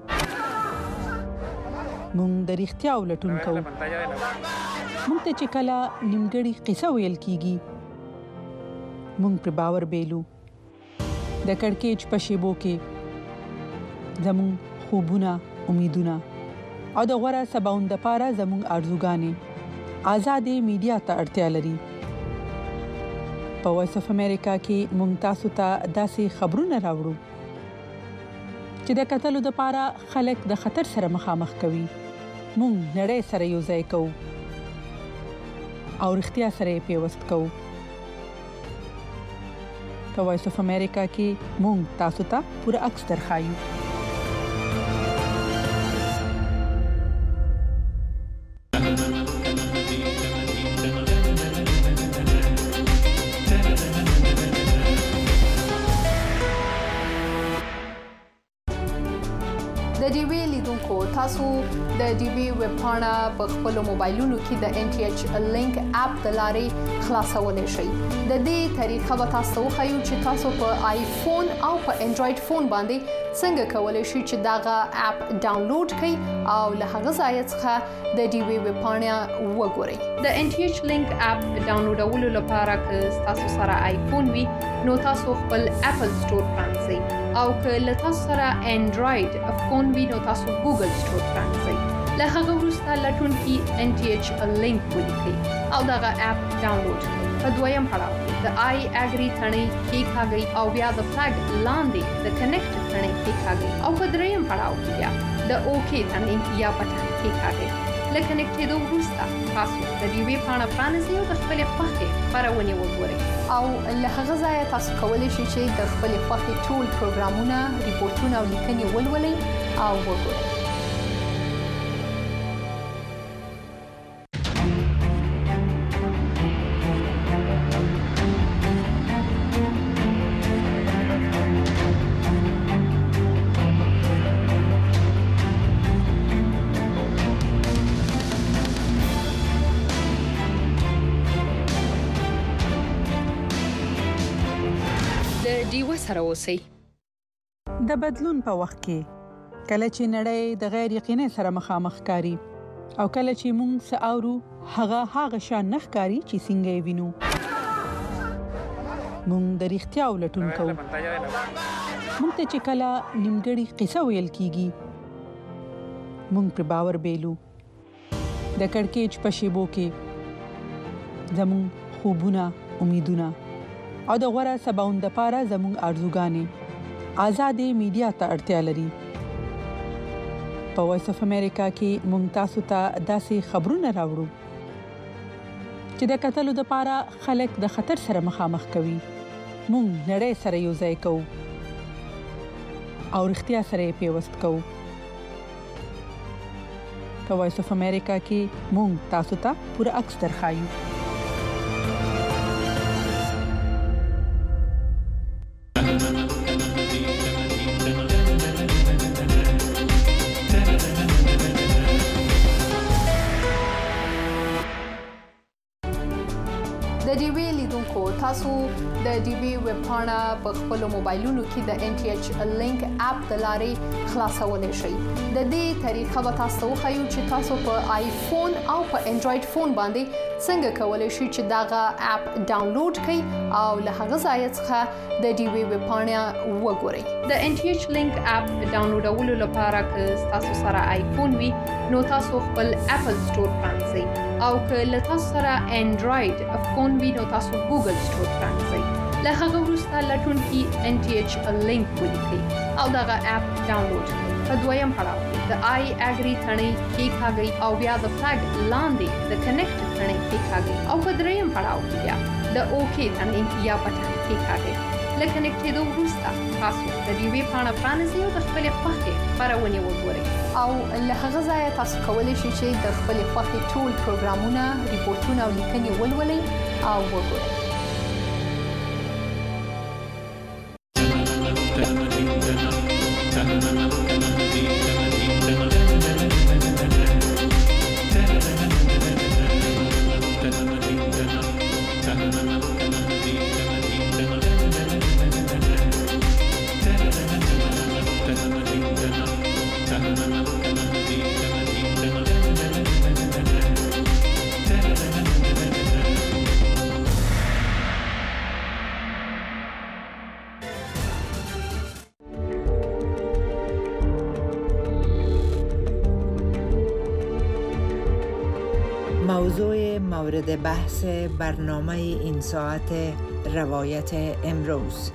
Speaker 12: مونږ د رښتیا ولټون کوو. مونږ ته چې کله نیمګړی قصه ویل کیږي مونږ پر باور بیلو. د کړکېچ په شیبو کې زمون خوبونه، امیدونه او د غوړه سباوند لپاره زمون ارزوګانې آزادې میډیا ته اړتیا لري. په وایس اف امریکا کې مونږ تاسو ته داسې خبرونه راوړو چې د قتل لپاره خلک د خطر سره مخامخ کوي. مونږ نړۍ سره یو ځای کوو او رښتیا سره پیوست کوو. په وایس اف امریکا کې مونږ تاسو ته پوره عکس درخایو.
Speaker 1: د ډي وی لیدونکو تاسو د ډي وی ویب پاڼه په خپل موبایلونو کې د ان ټي ایچ لینک اپ د لارې خلاصولای شئ. د دې طریقه به تاسو خو چې تاسو په آیفون او په انډراید فون باندې څنګه کولای شئ چې داغه اپ ډاونلوډ کړئ او له هغه ځای څخه د ډي وی ویب پاڼه وګورئ. د ان ټي ایچ لینک اپ ډاونلوډولو لپاره که تاسو سره آیفون وي نو تاسو خپل اپل سٹور پرانځئ او که له تاسو سره انډراید فون وي نو تاسو ګوګل سٹور پرانځئ. له هغه وروسته لټون کې ان ټي ایچ لینک ولیکئ او دغه اپ ډاونلوډ کړئ. په دویم پړاو کې د آی اګری ثنې کېکاږئ او بیا د فلګ لاندې د کنیکټ ثنې کېکاږئ او په دریم پړاو کې بیا د اوکې ثنې یا بټن کېکاږئ. له کنیکټېدو وروسته تاسو د ډي وی پاڼه پرانیزئ او د خپلې خوښې خپرونې وګورئ او له هغه ځایه تاسو کولی شئ چې د خپلې خوښې ټول پروګرامونه، ریپورټونه او لیکنې ولولئ او وګورئ.
Speaker 12: سره اوسئ. د بدلون په وخت کې کله چې نړۍ د غیر یقیني سره مخامخ کاری او کله چې موږ ساورو هغه هغه شان نخکاری چې څنګه یې وینو موږ د رښتیا ولټون کوو. موږ ته چې کله نیمګړی قصه ویل کیږي موږ پر باور بیلو. د کړکېچ په شیبو کې زمون خوبونه، امیدونه او د غوړه سباوند لپاره زموږ ارزوګانې آزادې میډیا ته اړتیا لري. په وایس اف امریکا کې مونږ تاسو ته داسې خبرونه راوړو چې د قتل لپاره خلک د خطر سره مخامخ کوي. مونږ نړۍ سره یو ځای کوو او رښتیا سره پیوست کوو. په وایس اف امریکا کې مونږ تاسو ته پوره عکس درخایو.
Speaker 1: تاسو د ډي وی ویب پاڼه په خپل موبایلونو کې د ان ټي ایچ لینک اپ د لارې خلاصولای شئ. د دې طریقه به تاسو خو چې تاسو په آیفون او په انډراید فون باندې څنګه کولای شئ چې داغه اپ ډاونلوډ کړئ او له هغه ځای څخه د ډي وی ویب پاڼه وګورئ. د ان ټي ایچ لینک اپ ډاونلوډولو لپاره که تاسو سره آیفون وي نو تاسو خپل اپل سٹور پرانځئ او که له تاسو سره انډراید فون وي نو تاسو ګوګل سٹور پرانځئ. له هغه وروسته لټون کې ان ټي ایچ لینک ولیکئ او دغه اپ ډاونلوډ کړئ. په دویم پړاو کې د آی اګری ثنې کېکاږئ او بیا د فلګ لاندې د کنیکټ ثنې کېکاږئ او په دریم پړاو کې بیا د اوکې ثنې یا بټن کېکاږئ. له کنیکټېدو وروسته تاسو د ډي وی پاڼه پرانیزئ او د خپلې خوښې خپرونې وګورئ او له هغه ځایه تاسو کولی شئ چې د خپلې خوښې ټول پروګرامونه، ریپورټونه او لیکنې ولولئ او وګورئ.
Speaker 13: مورد بحث برنامه این ساعت روایت امروز.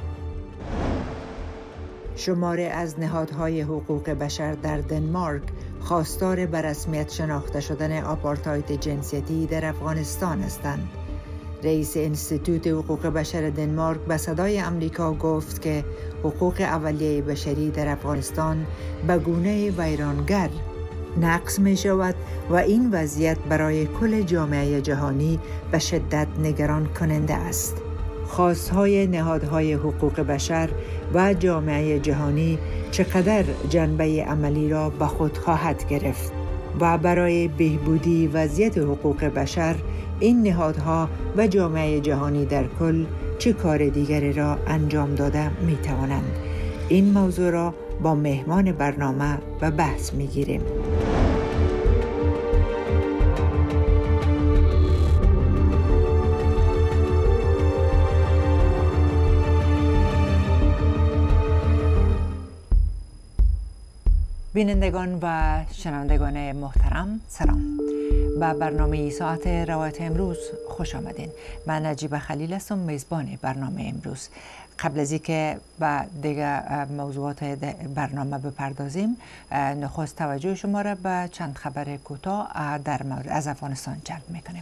Speaker 13: شماری از نهادهای حقوق بشر در دنمارک خواستار به رسمیت شناخته شدن آپارتاید جنسیتی در افغانستان هستند. رئیس انستیتوت حقوق بشر دنمارک به صدای آمریکا گفت که حقوق اولیه بشری در افغانستان به گونه ویرانگر نقض می شود و این وضعیت برای کل جامعه جهانی به شدت نگران کننده است. خواستهای نهادهای حقوق بشر و جامعه جهانی چقدر جنبه عملی را به خود خواهد گرفت و برای بهبودی وضعیت حقوق بشر این نهادها و جامعه جهانی در کل چه کار دیگری را انجام داده می توانند؟ این موضوع را با مهمان برنامه به بحث می گیریم. بینندگان و شنوندگان محترم، سلام. به برنامه ساعت روایت امروز خوش آمدین. من نجیب خلیل هستم، میزبان برنامه امروز. قبل از اینکه به دیگر موضوعات برنامه بپردازیم، نخست توجه شما را به چند خبر کوتاه در مورد از افغانستان جلب میکنیم.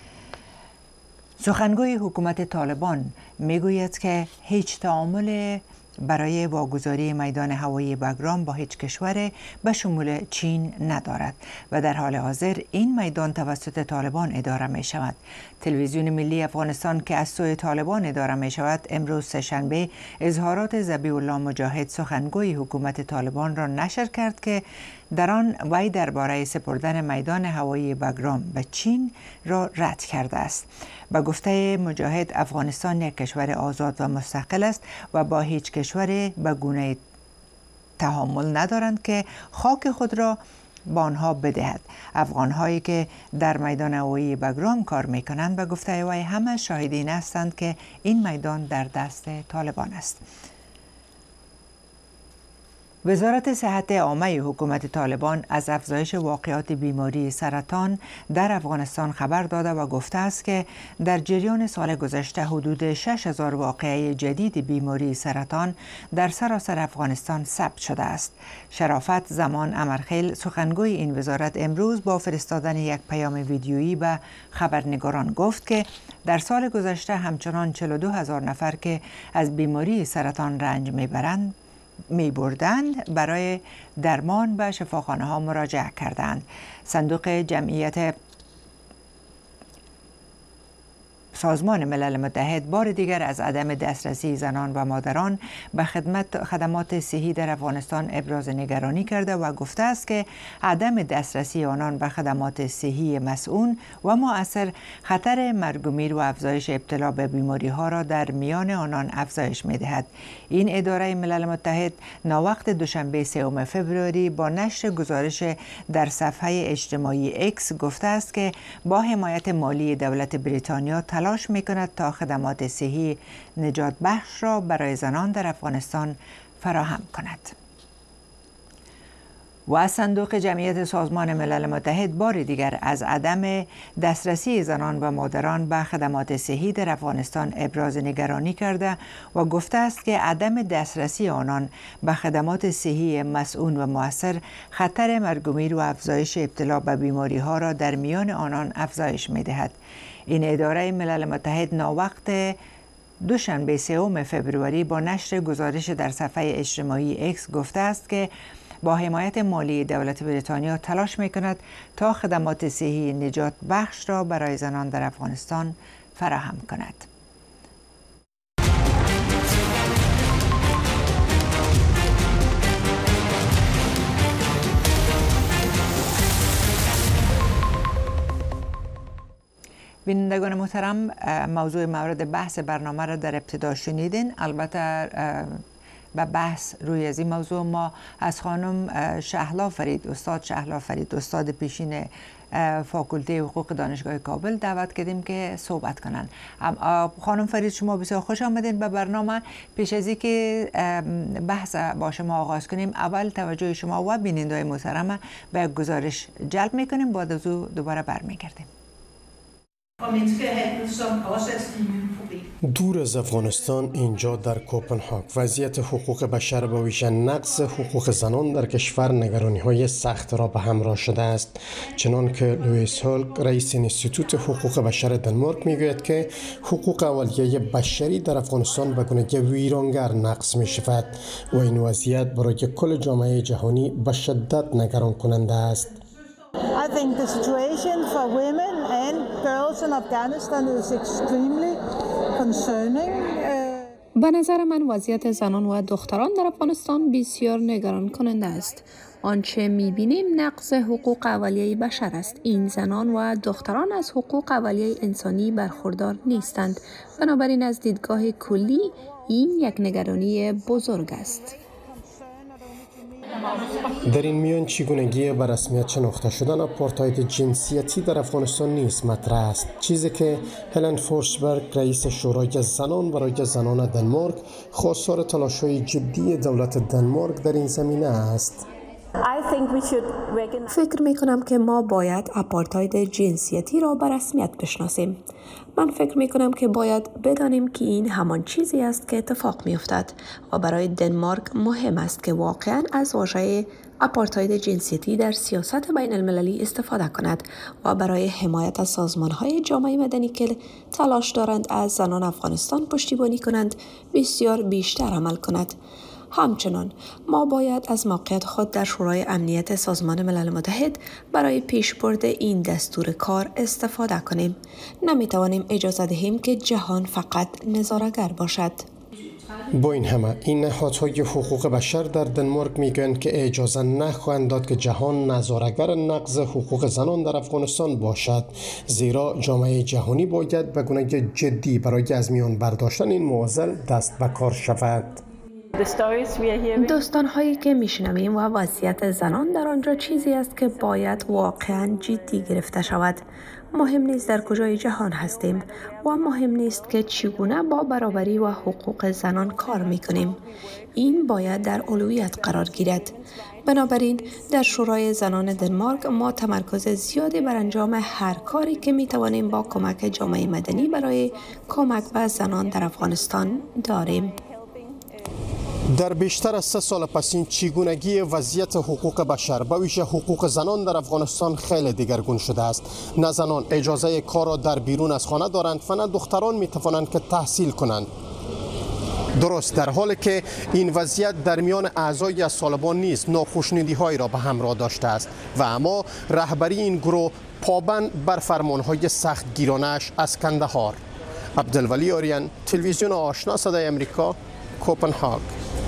Speaker 13: سخنگوی حکومت طالبان میگوید که هیچ تعامل برای واگذاری میدان هوایی بگرام با هیچ کشور به شمول چین ندارد و در حال حاضر این میدان توسط طالبان اداره می شود. تلویزیون ملی افغانستان که از سوی طالبان اداره می شود امروز سه‌شنبه اظهارات ذبیح الله مجاهد سخنگوی حکومت طالبان را نشر کرد که در آن وی درباره سپردن میدان هوایی بگرام به چین را رد کرده است. با گفته مجاهد افغانستان یک کشور آزاد و مستقل است و با هیچ کشور به گونه تحمل ندارند که خاک خود را با آنها بدهد. افغان‌هایی که در میدان هوایی بگرام کار می‌کنند به گفته وی همه شاهدین هستند که این میدان در دست طالبان است. وزارت صحت عامه حکومت طالبان از افزایش واقعات بیماری سرطان در افغانستان خبر داده و گفته است که در جریان سال گذشته حدود شش هزار واقعه جدید بیماری سرطان در سراسر افغانستان ثبت شده است. شرافت زمان امرخیل سخنگوی این وزارت امروز با فرستادن یک پیام ویدیویی به خبرنگاران گفت که در سال گذشته همچنان چهل و دو هزار نفر که از بیماری سرطان رنج میبرند می بردند برای درمان به شفاخانه ها مراجعه کردند. صندوق جمعیت سازمان ملل متحد بار دیگر از عدم دسترسی زنان و مادران به خدمت خدمات صحی در افغانستان ابراز نگرانی کرده و گفته است که عدم دسترسی آنان به خدمات صحی مسئول و مؤثر خطر مرگ و میر و افزایش ابتلا به بیماری ها را در میان آنان افزایش می دهد. این اداره ملل متحد ناوقت دوشنبه سوم فوریه با نشر گزارش در صفحه اجتماعی اکس گفته است که با حمایت مالی دولت بریتانیا تلاش می کند تا خدمات صحی نجات بخش را برای زنان در افغانستان فراهم کند. و صندوق جمعیت سازمان ملل متحد بار دیگر از عدم دسترسی زنان و مادران به خدمات صحی در افغانستان ابراز نگرانی کرده و گفته است که عدم دسترسی آنان به خدمات صحی مسئول و مؤثر خطر مرگ و میر و افزایش ابتلا به بیماری ها را در میان آنان افزایش می دهد. این اداره ملل متحد ناوقت دوشنبه سوم فوریه با نشر گزارش در صفحه اجتماعی اکس گفته است که با حمایت مالی دولت بریتانیا تلاش می‌کند تا خدمات صحی نجات بخش را برای زنان در افغانستان فراهم کند. بینندگان محترم، موضوع مورد بحث برنامه را در ابتدا شنیدین. البته به بحث روی از این موضوع ما از خانم شهلا فرید، استاد شهلا فرید، استاد پیشین فاکولته حقوق دانشگاه کابل دعوت کردیم که صحبت کنن. خانم فرید، شما بسیار خوش آمدین به برنامه. پیش از اینکه بحث با شما آغاز کنیم، اول توجه شما و بینندگان محترم به گزارش جلب میکنیم، بعد از او دوباره برمیگردیم.
Speaker 14: دور از افغانستان، اینجا در کوپنهاگ وضعیت حقوق بشر به ویژه نقض حقوق زنان در کشور نگرانی های سخت را به همراه شده است، چنان که لوئیس هولک رئیس انستیتوت حقوق بشر دانمارک میگوید که حقوق اولیه بشری در افغانستان به گونه ویرانگر نقض می شود و این وضعیت برای کل جامعه جهانی به شدت نگران کننده است.
Speaker 15: I think the situation for women and girls in Afghanistan is extremely concerning.
Speaker 16: به نظر من وضعیت زنان و دختران در افغانستان بسیار نگران کننده است. آنچه می‌بینیم نقض حقوق اولیه بشر است. این زنان و دختران از حقوق اولیه انسانی برخوردار نیستند. بنابراین از دیدگاه کلی این یک نگرانی بزرگ است.
Speaker 14: در این میان چگونگی به رسمیت شناخته شدن آپارتاید جنسیتی در افغانستان نیز مطرح است، چیزی که هلن فورسبرگ رئیس شورای زنان برای زنان دانمارک خواستار تلاش‌های جدی دولت دانمارک در این زمینه است.
Speaker 16: فکر می کنم که ما باید آپارتاید جنسیتی را به رسمیت بشناسیم. من فکر می کنم که باید بدانیم که این همان چیزی است که اتفاق می افتد و برای دانمارک مهم است که واقعاً از واژه آپارتاید جنسیتی در سیاست بین المللی استفاده کند و برای حمایت از سازمان‌های جامعه مدنی که تلاش دارند از زنان افغانستان پشتیبانی کنند بسیار بیشتر عمل کند. همچنان ما باید از موقعیت خود در شورای امنیت سازمان ملل متحد برای پیشبرد این دستور کار استفاده کنیم. نمیتوانیم اجازه دهیم که جهان فقط نظاره‌گر باشد.
Speaker 14: با این همه این نهادهای حقوق بشر در دانمارک میگویند که اجازه نخواهند داد که جهان نظاره‌گر نقض حقوق زنان در افغانستان باشد، زیرا جامعه جهانی باید به گونه جدی برای از میان برداشتن این معضل دست به کار شود.
Speaker 16: داستان‌هایی که میشنویم و وضعیت زنان در آنجا چیزی است که باید واقعاً جدی گرفته شود. مهم نیست در کجای جهان هستیم و مهم نیست که چگونه با برابری و حقوق زنان کار میکنیم. این باید در اولویت قرار گیرد. بنابراین در شورای زنان دانمارک ما تمرکز زیادی بر انجام هر کاری که میتوانیم با کمک جامعه مدنی برای کمک به زنان در افغانستان داریم.
Speaker 14: در بیشتر از سه سال پس این چگونگی وضعیت حقوق بشر به ویژه حقوق زنان در افغانستان خیلی دیگرگون شده است. نه زنان اجازه کار را در بیرون از خانه دارند و نه دختران می توانند که تحصیل کنند. درست در حالی که این وضعیت در میان اعضای از طالبان نیز ناخوشنودی‌هایی را به همراه داشته است و اما رهبری این گروه پابند بر فرمانهای سخت گیرانش از کندهار. عبدالولی آریان، تلویزیون آشنا صدای امریکا، کوپنهاگ.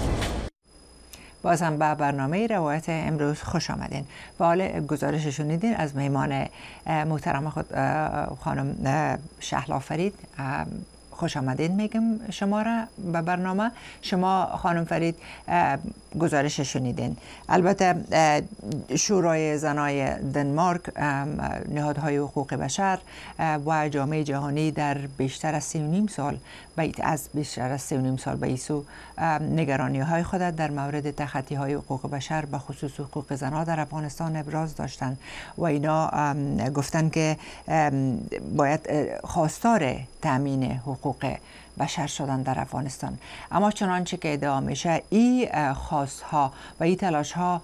Speaker 13: باز هم به برنامه روایت امروز خوش آمدین و حال گزارش شنیدین از مهمان محترم خود خانم شهلا فرید. خوش آمدین میگم شما را به برنامه. شما خانم فرید گزارش شنیدین. البته شورای زنای دانمارک، نهادهای حقوق بشر و جامعه جهانی در بیشتر از سی و نیم سال از بیشتر از سی و نیم سال به ایسو نگرانی های خود در مورد تخطی های حقوق بشر به خصوص حقوق زنان در افغانستان ابراز داشتند و اینا گفتن که باید خواستار تامین حقوق بشر شدن در افغانستان. اما چنانچه که ادعا میشه این خواستها و این تلاش ها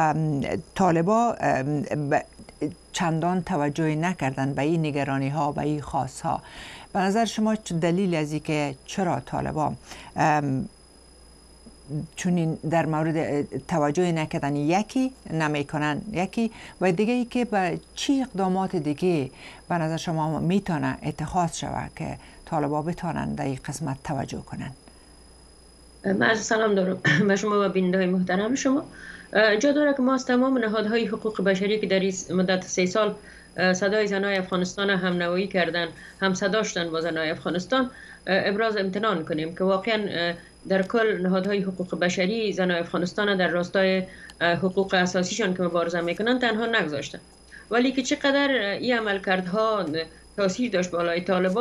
Speaker 13: طالبا چندان توجه نکردن به این نگرانی ها و این خواست ها. به نظر شما دلیل از این که چرا طالبا چون در مورد توجه نکردن یکی نمیکنن یکی و دیگه ای که به چی اقدامات دیگه به نظر شما میتونه اتخاذ شود که طالبا بتونن در این قسمت توجه کنن؟
Speaker 17: من از سلام دارم به شما و بیننده های محترم شما. جا داره که ما از تمام نهادهای حقوق بشری که در این مدت سه سال صدای زنای افغانستان هم نوایی کردن، هم صداشتن با زنای افغانستان، ابراز امتنان کنیم که واقعا در کل نهادهای حقوق بشری زنای افغانستان در راستای حقوق اساسیشان که مبارزه میکنن تنها نگذاشتن. ولی که چقدر این عملکردها تاثیر داشت بالای طالبا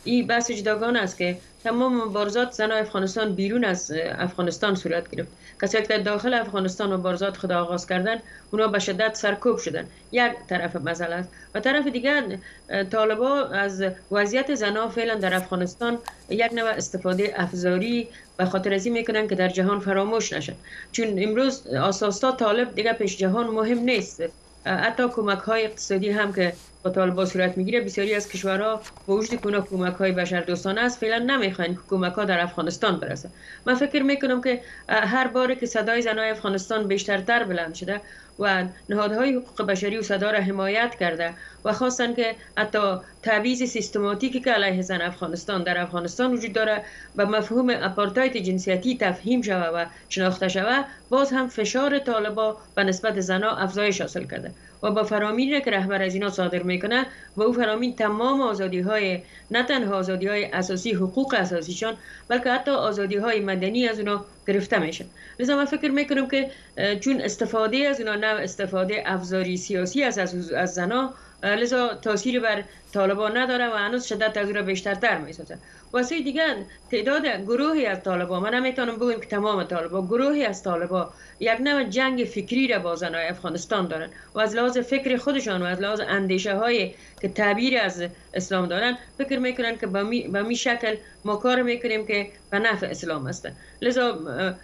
Speaker 17: این بحث جداگانه است که تمام مبارزات زنان افغانستان بیرون از افغانستان صورت گرفت. کسایی که در داخل افغانستان مبارزات خود آغاز کردن اونا به شدت سرکوب شدن. یک طرف مسئله است. و طرف دیگر طالبا از وضعیت زنان فعلا در افغانستان یک نوع استفاده افزاری به خاطر از این میکنن که در جهان فراموش نشن. چون امروز اساسا طالب دیگه پیش جهان مهم نیست. حتی کمک های اقتصادی هم که با طالبان صورت میگیره، بسیاری از کشورها با وجود که کمک های بشردوستانه است فعلا نمیخواین که کمک ها در افغانستان برسه. من فکر میکنم که هر باره که صدای زنای افغانستان بیشترتر بلند شده و نهادهای حقوق بشری و صدا را حمایت کرده و خواستن که حتی تعویض سیستماتیکی که علیه زن افغانستان در افغانستان وجود داره و مفهوم آپارتاید جنسیتی تفهیم شوه و شناخته شوه، باز هم فشار طالبا به نسبت زنها افزایش حاصل کرده و با فرامینی که رهبر از اینا صادر میکنه و او فرامین تمام آزادی های، نه تنها آزادی های اساسی، حقوق اساسیشان، بلکه حتی آزادی های مدنی از اونا گرفته میشه. لذا من فکر میکنم که چون استفاده از اونا نه استفاده افزاری سیاسی از از زنا، لذا تاثیر بر طالبان نداره و هنوز شدت از او را بیشترتر میسازه. واسه دیگر تعداد گروهی از طالبان، من نمیتونم بگم که تمام طالبان، گروهی از طالبان یک نوع جنگ فکری را با زنای افغانستان دارن و از لحاظ فکر خودشان و از لحاظ اندیشه هایی که تعبیر از اسلام دارن فکر میکنن که با می, با می شکل ما کار میکنیم که به نفع اسلام است. لذا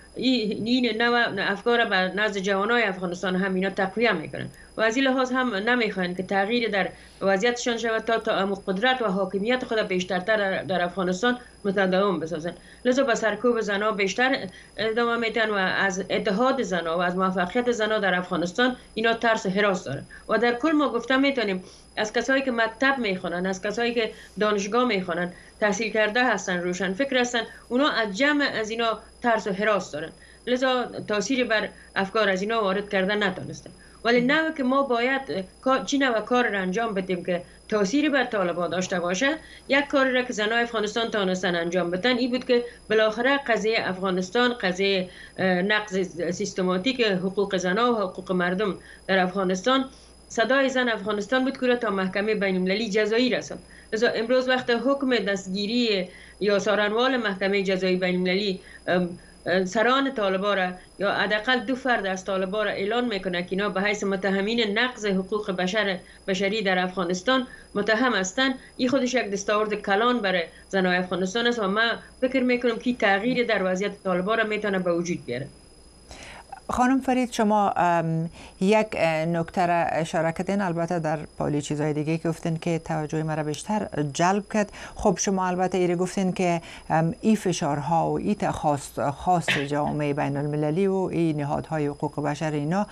Speaker 17: این نوع افکار به نزد جوانای افغانستان هم اینا تقویه میکنن و از این لحاظ هم نمیخوان که تغییر در وضعیتشان شود تا تا قدرت و حاکمیت خود بیشترتر در افغانستان متداوم بسازن. لذا با سرکوب زنها بیشتر ادامه میدن و از اتحاد زنها و از موفقیت زنها در افغانستان اینا ترس و هراس دارن. و در کل ما گفته میتونیم از کسایی که مکتب میخوانن، از کسایی که دانشگاه میخوانن، تحصیل کرده هستن، روشن فکر هستن، اونا از جمع از اینا ترس و هراس دارن. لذا تاثیر بر افکار از اینا وارد کردن نتونستن. ولی نه که ما باید چی نوع کار را انجام بدیم که تاثیری بر طالبان داشته باشه. یک کاری را که زنای افغانستان تانستن انجام بدن این بود که بالاخره قضیه افغانستان، قضیه نقض سیستماتیک حقوق زنها و حقوق مردم در افغانستان، صدای زن افغانستان بود که تا محکمه بین المللی جزایی رساند. لذا امروز وقت حکم دستگیری یا سارنوال محکمه جزایی بین المللی سران طالبان را یا حداقل دو فرد از طالبان را اعلان میکنه که اینا به حیث متهمین نقض حقوق بشر بشری در افغانستان متهم هستند، این خودش یک دستاورد کلان برای زنای افغانستان است و من فکر میکنم که تغییر در وضعیت طالبان را میتونه به وجود بیاره.
Speaker 13: خانم فرید، شما یک نکته را اشاره کردین، البته در پالی چیزهای دیگه که گفتین که توجه مرا بیشتر جلب کرد. خب شما البته ایره گفتین که این فشارها و این خواست خواست جامعه بین المللی و این نهادهای حقوق بشر اینا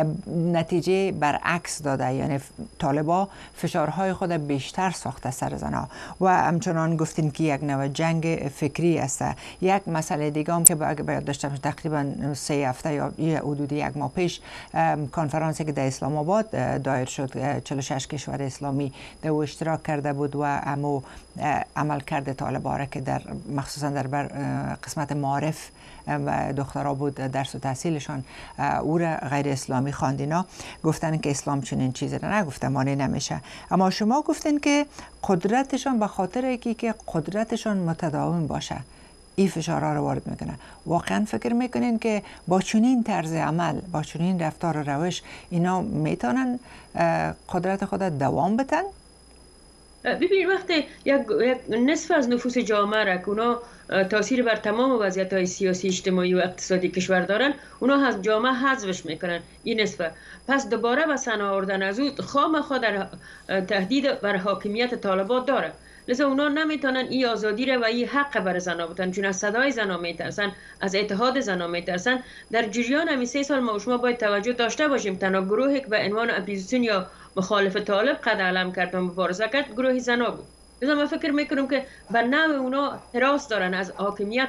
Speaker 13: نتیجه برعکس داده، یعنی طالبا فشارهای خود بیشتر ساخته سر زنها و همچنان گفتین که یک نوع جنگ فکری است. یک مسئله دیگه هم که باید داشتم تقریبا سه هفته یا یه حدود یک ماه پیش کنفرانسی که در اسلام آباد دایر شد، چهل و شش کشور اسلامی در او اشتراک کرده بود و امو عمل کرده طالبان که در مخصوصا در بر قسمت معارف و دخترها بود درس و تحصیلشان او را غیر اسلامی خواندینا، گفتن که اسلام چنین چیزی را نگفته، مانع نمیشه. اما شما گفتین که قدرتشان به خاطر اینکه که قدرتشان متداوم باشه این فشارها رو وارد میکنه. واقعا فکر میکنین که با چنین طرز عمل، با چنین رفتار و روش اینا میتونن قدرت خود دوام بدن؟
Speaker 17: ببینید وقتی یک نصف از نفوس جامعه را که اونا تاثیر بر تمام وضعیت‌های سیاسی، اجتماعی و اقتصادی کشور دارن، اونا از جامعه حذفش میکنن این نصف. پس دوباره به صحنه آوردن از او خامخا در تهدید بر حاکمیت طالبان داره. لذا اونا نمیتونن این آزادی را و این حق بر زنها بدن، چون از صدای زنها میترسن، از اتحاد زنها میترسن. در جریان همین سه سال ما و شما باید توجه داشته باشیم تنها گروهی که به عنوان اپوزیسیون یا مخالف طالب قد علم کرد و مبارزه کرد گروه زنها بود. لذا من فکر میکنم که به نوع اونا حراس دارن از حاکمیت خود.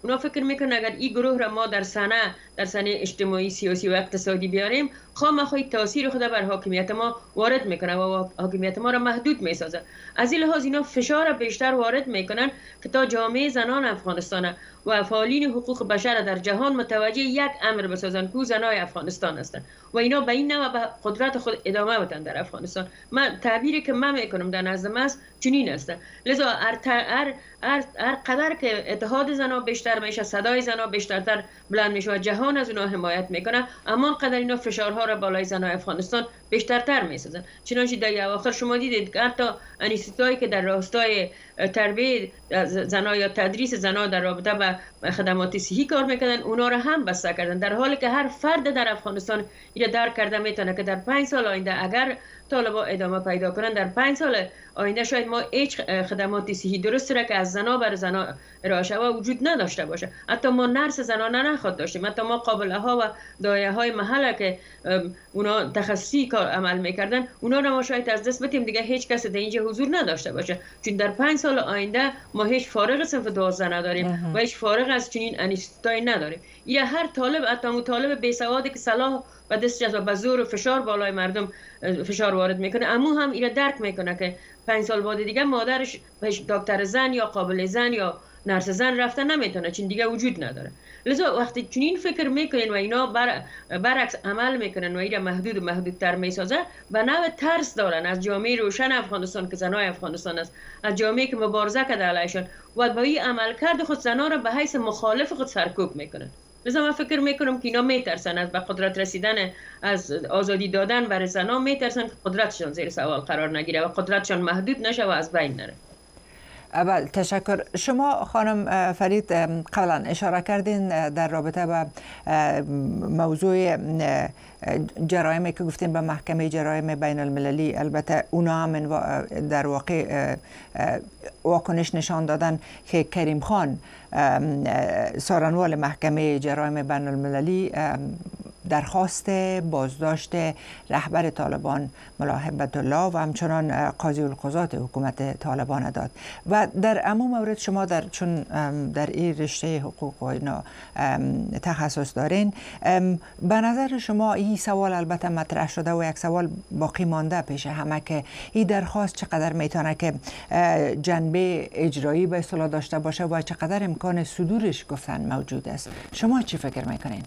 Speaker 17: اونا فکر میکنن اگر این گروه را ما در سنه در سنه اجتماعی سیاسی و اقتصادی بیاریم خامخواه تاثیر خود بر حاکمیت ما وارد میکنه و حاکمیت ما را محدود میسازه. از این لحاظ اینا فشار بیشتر وارد میکنن که تا جامعه زنان افغانستان و فعالین حقوق بشر در جهان متوجه یک امر بسازن که زنای افغانستان هستند و اینا به این نوع به قدرت خود ادامه بدن در افغانستان. من تعبیری که من میکنم در نزد من چنین است. لذا هر هر هر قدر که اتحاد زنا بیشتر میشه، صدای زنا بیشترتر بلند میشه و جهان از اونها حمایت میکنه، اما قدر اینا فشارها را بالای زنای افغانستان بیشترتر میسازن. چنانچه در اواخر شما دیدید که حتی انیستیتوهایی که در راستای تربیت زنا یا تدریس زنا در رابطه با خدمات صحی کار میکردن اونا را هم بسته کردن، در حالی که هر فرد در افغانستان این درک کرده میتونه که در پنج سال آینده اگر طالبا ادامه پیدا کنن در پنج سال آینده شاید ما هیچ خدمات صحی درست را که از زنا بر زنا ارائه شود وجود نداشته باشه. حتی ما نرس زنانه نخواد داشتیم، حتی ما قابله ها و دایه های محله که اونا تخصصی کار عمل میکردن اونا را ما شاید از دست بدیم، دیگه هیچ کس در اینجا حضور نداشته باشه، چون در پنج سال آینده ما هیچ فارغ صنف دوازده نداریم و هیچ فارغ از چنین انیستیتوهایی نداریم. یا هر طالب، حتی مطالب بیسوادی که صلاح و دستش و به زور و فشار بالای مردم فشار وارد میکنه، اما هم اینا درک میکنه که پنج سال بعد دیگه مادرش دکتر زن یا قابل زن یا نرس زن رفته نمیتونه، چون دیگه وجود نداره. لذا وقتی چنین فکر میکنین و اینا بر برعکس عمل میکنن و اینا محدود و محدودتر میسازه، به نوع ترس دارن از جامعه روشن افغانستان که زنای افغانستان است، از جامعه که مبارزه کرده علیشان و با این عمل کرد خود زنا را به حیث مخالف خود سرکوب میکنن. لذا من فکر میکنم که اینا میترسن از به قدرت رسیدن، از آزادی دادن برای زنا میترسن که قدرتشان زیر سوال قرار نگیره و قدرتشان محدود نشه و از بین نره.
Speaker 13: اول تشکر. شما خانم فرید قبلا اشاره کردین در رابطه با موضوع جرایمی که گفتین به محکمه جرایم بین المللی، البته اونا هم در واقع واکنش نشان دادن که کریم خان سارنوال محکمه جرایم بین المللی درخواست بازداشت رهبر طالبان ملا هبت الله و همچنان قاضی القضات حکومت طالبان داد و در عموم مورد شما در چون در این رشته حقوق و اینا تخصص دارین، به نظر شما این سوال البته مطرح شده و یک سوال باقی مانده پیش همه که این درخواست چقدر میتونه که جنبه اجرایی به اصطلاح داشته باشه و چقدر امکان صدورش گفتن موجود است. شما چی فکر میکنین؟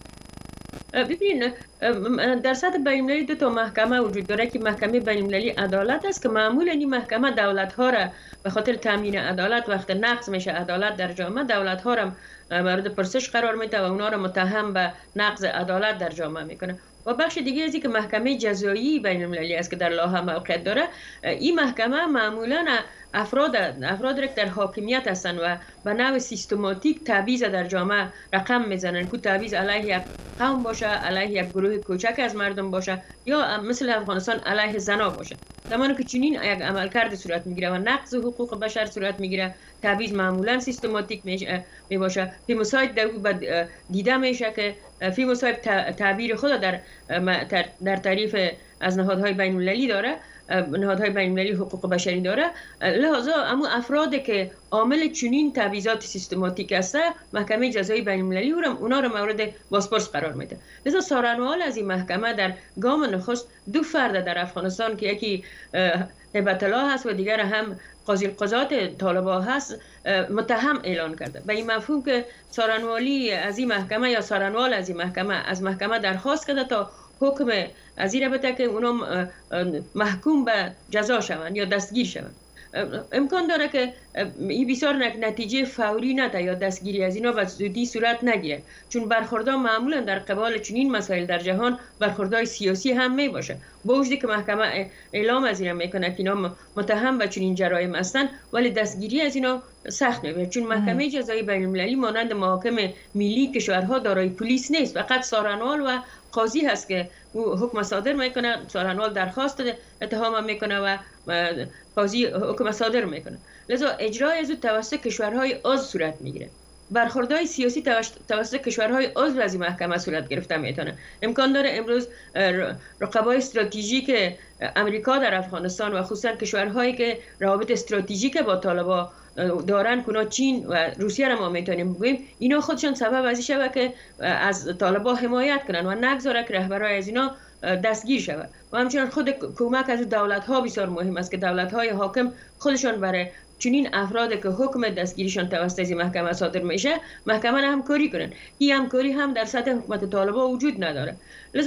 Speaker 17: ببینید در سطح بین‌المللی دو تا محکمه وجود داره که محکمه بین‌المللی عدالت است که معمولا این محکمه دولت‌ها را به خاطر تامین عدالت وقت نقض میشه عدالت در جامعه، دولت‌ها را مورد پرسش قرار میده و اونا را متهم به نقض عدالت در جامعه میکنه. و بخش دیگه از این که محکمه جزایی بین‌المللی است که در لاهه موقعیت داره، این محکمه معمولا افراد افراد را در حاکمیت هستند و به نوع سیستماتیک تبعیض در جامعه رقم میزنن که تبعیض علیه یک قوم باشه، علیه یک گروه کوچک از مردم باشه یا مثل افغانستان علیه زنا باشه. زمانی که چنین یک عملکرد صورت میگیره و نقض حقوق بشر صورت میگیره، تبعیض معمولا سیستماتیک می باشه. فیموساید دیده میشه که فیموساید تعبیر خود در در تعریف از نهادهای بین‌المللی داره، نهادهای بین‌المللی حقوق بشری داره، لذا اما افرادی که عامل چنین تبعیضات سیستماتیک است محکمه جزایی بین‌المللی اونا را مورد بازپرس قرار میده. لذا سارنوال از این محکمه در گام نخست دو فرد در افغانستان که یکی هبت الله هست و دیگر هم قاضی القضات طالبان هست متهم اعلان کرده. به این مفهوم که سارنوالی از این محکمه یا سارنوال از این محکمه از محکمه درخواست کرده تا حکم از این رابطه که اونا محکوم به جزا شوند یا دستگیر شوند. امکان داره که این بسیار نتیجه فوری نده یا دستگیری از اینا به زودی صورت نگیره، چون برخوردها معمولا در قبال چنین مسائل در جهان برخوردهای سیاسی هم می باشه. با وجودی که محکمه اعلام از اینا میکنه که اینا متهم به چنین جرایم هستند، ولی دستگیری از اینا سخت میشه، چون محکمه جزایی بین‌المللی مانند محاکم ملی کشورها دارای پلیس نیست، فقط سارنوال و قاضی هست که حکم صادر میکنه. سارنوال درخواست اتهام میکنه و قاضی حکم صادر میکنه. لذا اجرای از توسط کشورهای عضو صورت میگیره. برخوردهای سیاسی توسط کشورهای عضو از این محکمه صورت گرفته میتونه. امکان داره امروز رقبای استراتژیک امریکا در افغانستان و خصوصا کشورهایی که روابط استراتژیک با طالبان دارن کنا چین و روسیه را ما میتونیم بگوییم اینا خودشون سبب از این شود که از طالبان حمایت کنن و نگذاره که رهبرای از اینا دستگیر شود و همچنین خود کمک از دولت ها بسیار مهم است که دولت های حاکم خودشون برای چنین افراد که حکم دستگیریشان توسط از محکمه صادر میشه محکمه همکاری کنن. این همکاری هم در سطح حکومت طالبان وجود نداره. لذا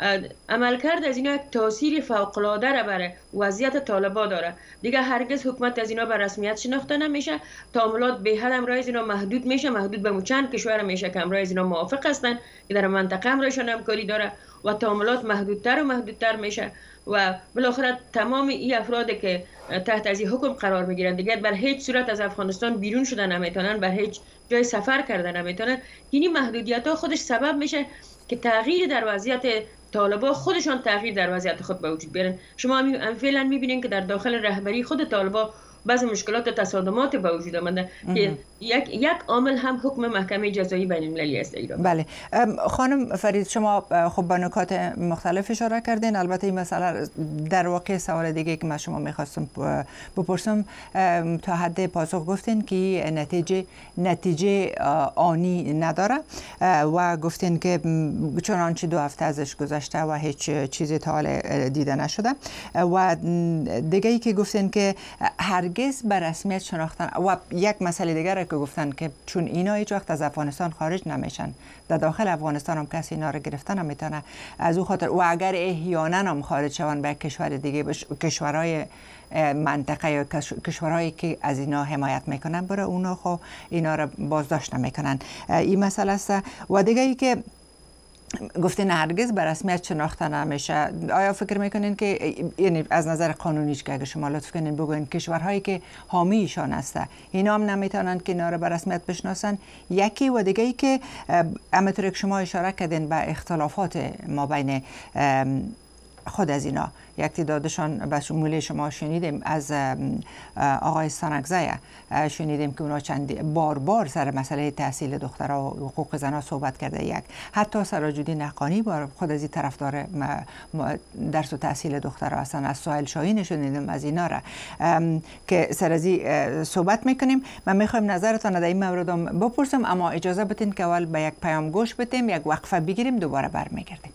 Speaker 17: عملکرد از اینا یک تاثیر فوق العاده را بر وضعیت طالبان داره. دیگه هرگز حکومت از اینا به رسمیت شناخته نمیشه. تعاملات به حد امرای از اینا محدود میشه، محدود به چند کشور میشه که امرای از اینا موافق هستند که در منطقه امرایشان همکاری داره و تعاملات محدودتر و محدودتر میشه و بالاخره تمام این افرادی که تحت از این حکم قرار میگیرند دیگر بر هیچ صورت از افغانستان بیرون شدن نمیتونن، بر هیچ جای سفر کردن نمیتونن. این محدودیت ها خودش سبب میشه که تغییر در وضعیت طالبان خودشان تغییر در وضعیت خود به وجود بیارن. شما هم فعلا میبینین که در داخل رهبری خود طالبان بعضی مشکلات و تصادمات به وجود آمده که یک یک عامل هم حکم محکمه جزایی بین المللی است ایران.
Speaker 13: بله خانم فرید، شما خب به نکات مختلف اشاره کردین. البته این مسئله در واقع سوال دیگه که من شما میخواستم بپرسم تا حد پاسخ گفتین که نتیجه نتیجه آنی نداره و گفتین که چنانچه دو هفته ازش گذشته و هیچ چیزی تا حال دیده نشده و دیگه ای که گفتین که هر هرگز به رسمیت شناختن و یک مسئله دیگر که گفتن که چون اینا هیچ وقت از افغانستان خارج نمیشن، در داخل افغانستان هم کسی اینا رو گرفتن نمیتونه از او خاطر و اگر احیانا هم خارج شون به کشور دیگه بش... کشورهای منطقه یا کشورهایی که از اینا حمایت میکنن برای اونا خب اینا رو بازداشت نمیکنن. این مسئله است. و دیگه ای که گفتین هرگز به رسمیت شناخته نمیشه، آیا فکر میکنین که یعنی از نظر قانونیش که اگه شما لطف کنین بگوین کشورهایی که حامی ایشان هسته اینا هم نمیتونن که اینا رو به رسمیت بشناسن؟ یکی و دیگه ای که همونطور که شما اشاره کردین به اختلافات ما بین خود از اینا، یک تعدادشان به شمول شما شنیدیم از آقای سانگزای شنیدیم که اونا چند بار بار سر مسئله تحصیل دخترها و حقوق زنها صحبت کرده. یک حتی سراج‌الدین حقانی بار خود از این طرفدار درس و تحصیل دخترها هستن. از سهیل شاهین شنیدیم از اینا را که سر از این صحبت میکنیم. من میخوایم نظرتان در این مورد بپرسم، اما اجازه بدین که اول به یک پیام گوش بدیم، یک وقفه بگیریم، دوباره برمیگردیم.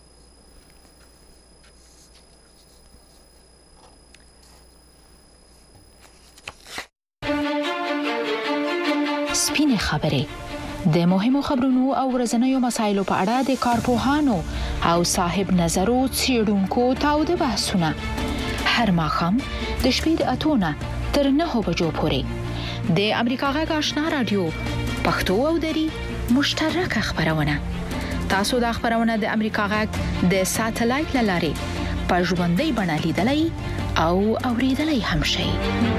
Speaker 18: سپینې خبرې د مهمو خبرونو او ورځنیو مسایلو په اړه د کارپوهانو او صاحب نظرو څېړونکو تاوده بحثونه هر ماښام د شپې د اتو نه تر نهو بجو پورې د امریکا غږ آشنا رادیو پښتو او دری مشترکه خبرونه. تاسو د خبرونه د امریکا غږ د ساتلایت له لارې په ژوندۍ بڼه لیدلای او اوریدلای هم شئ.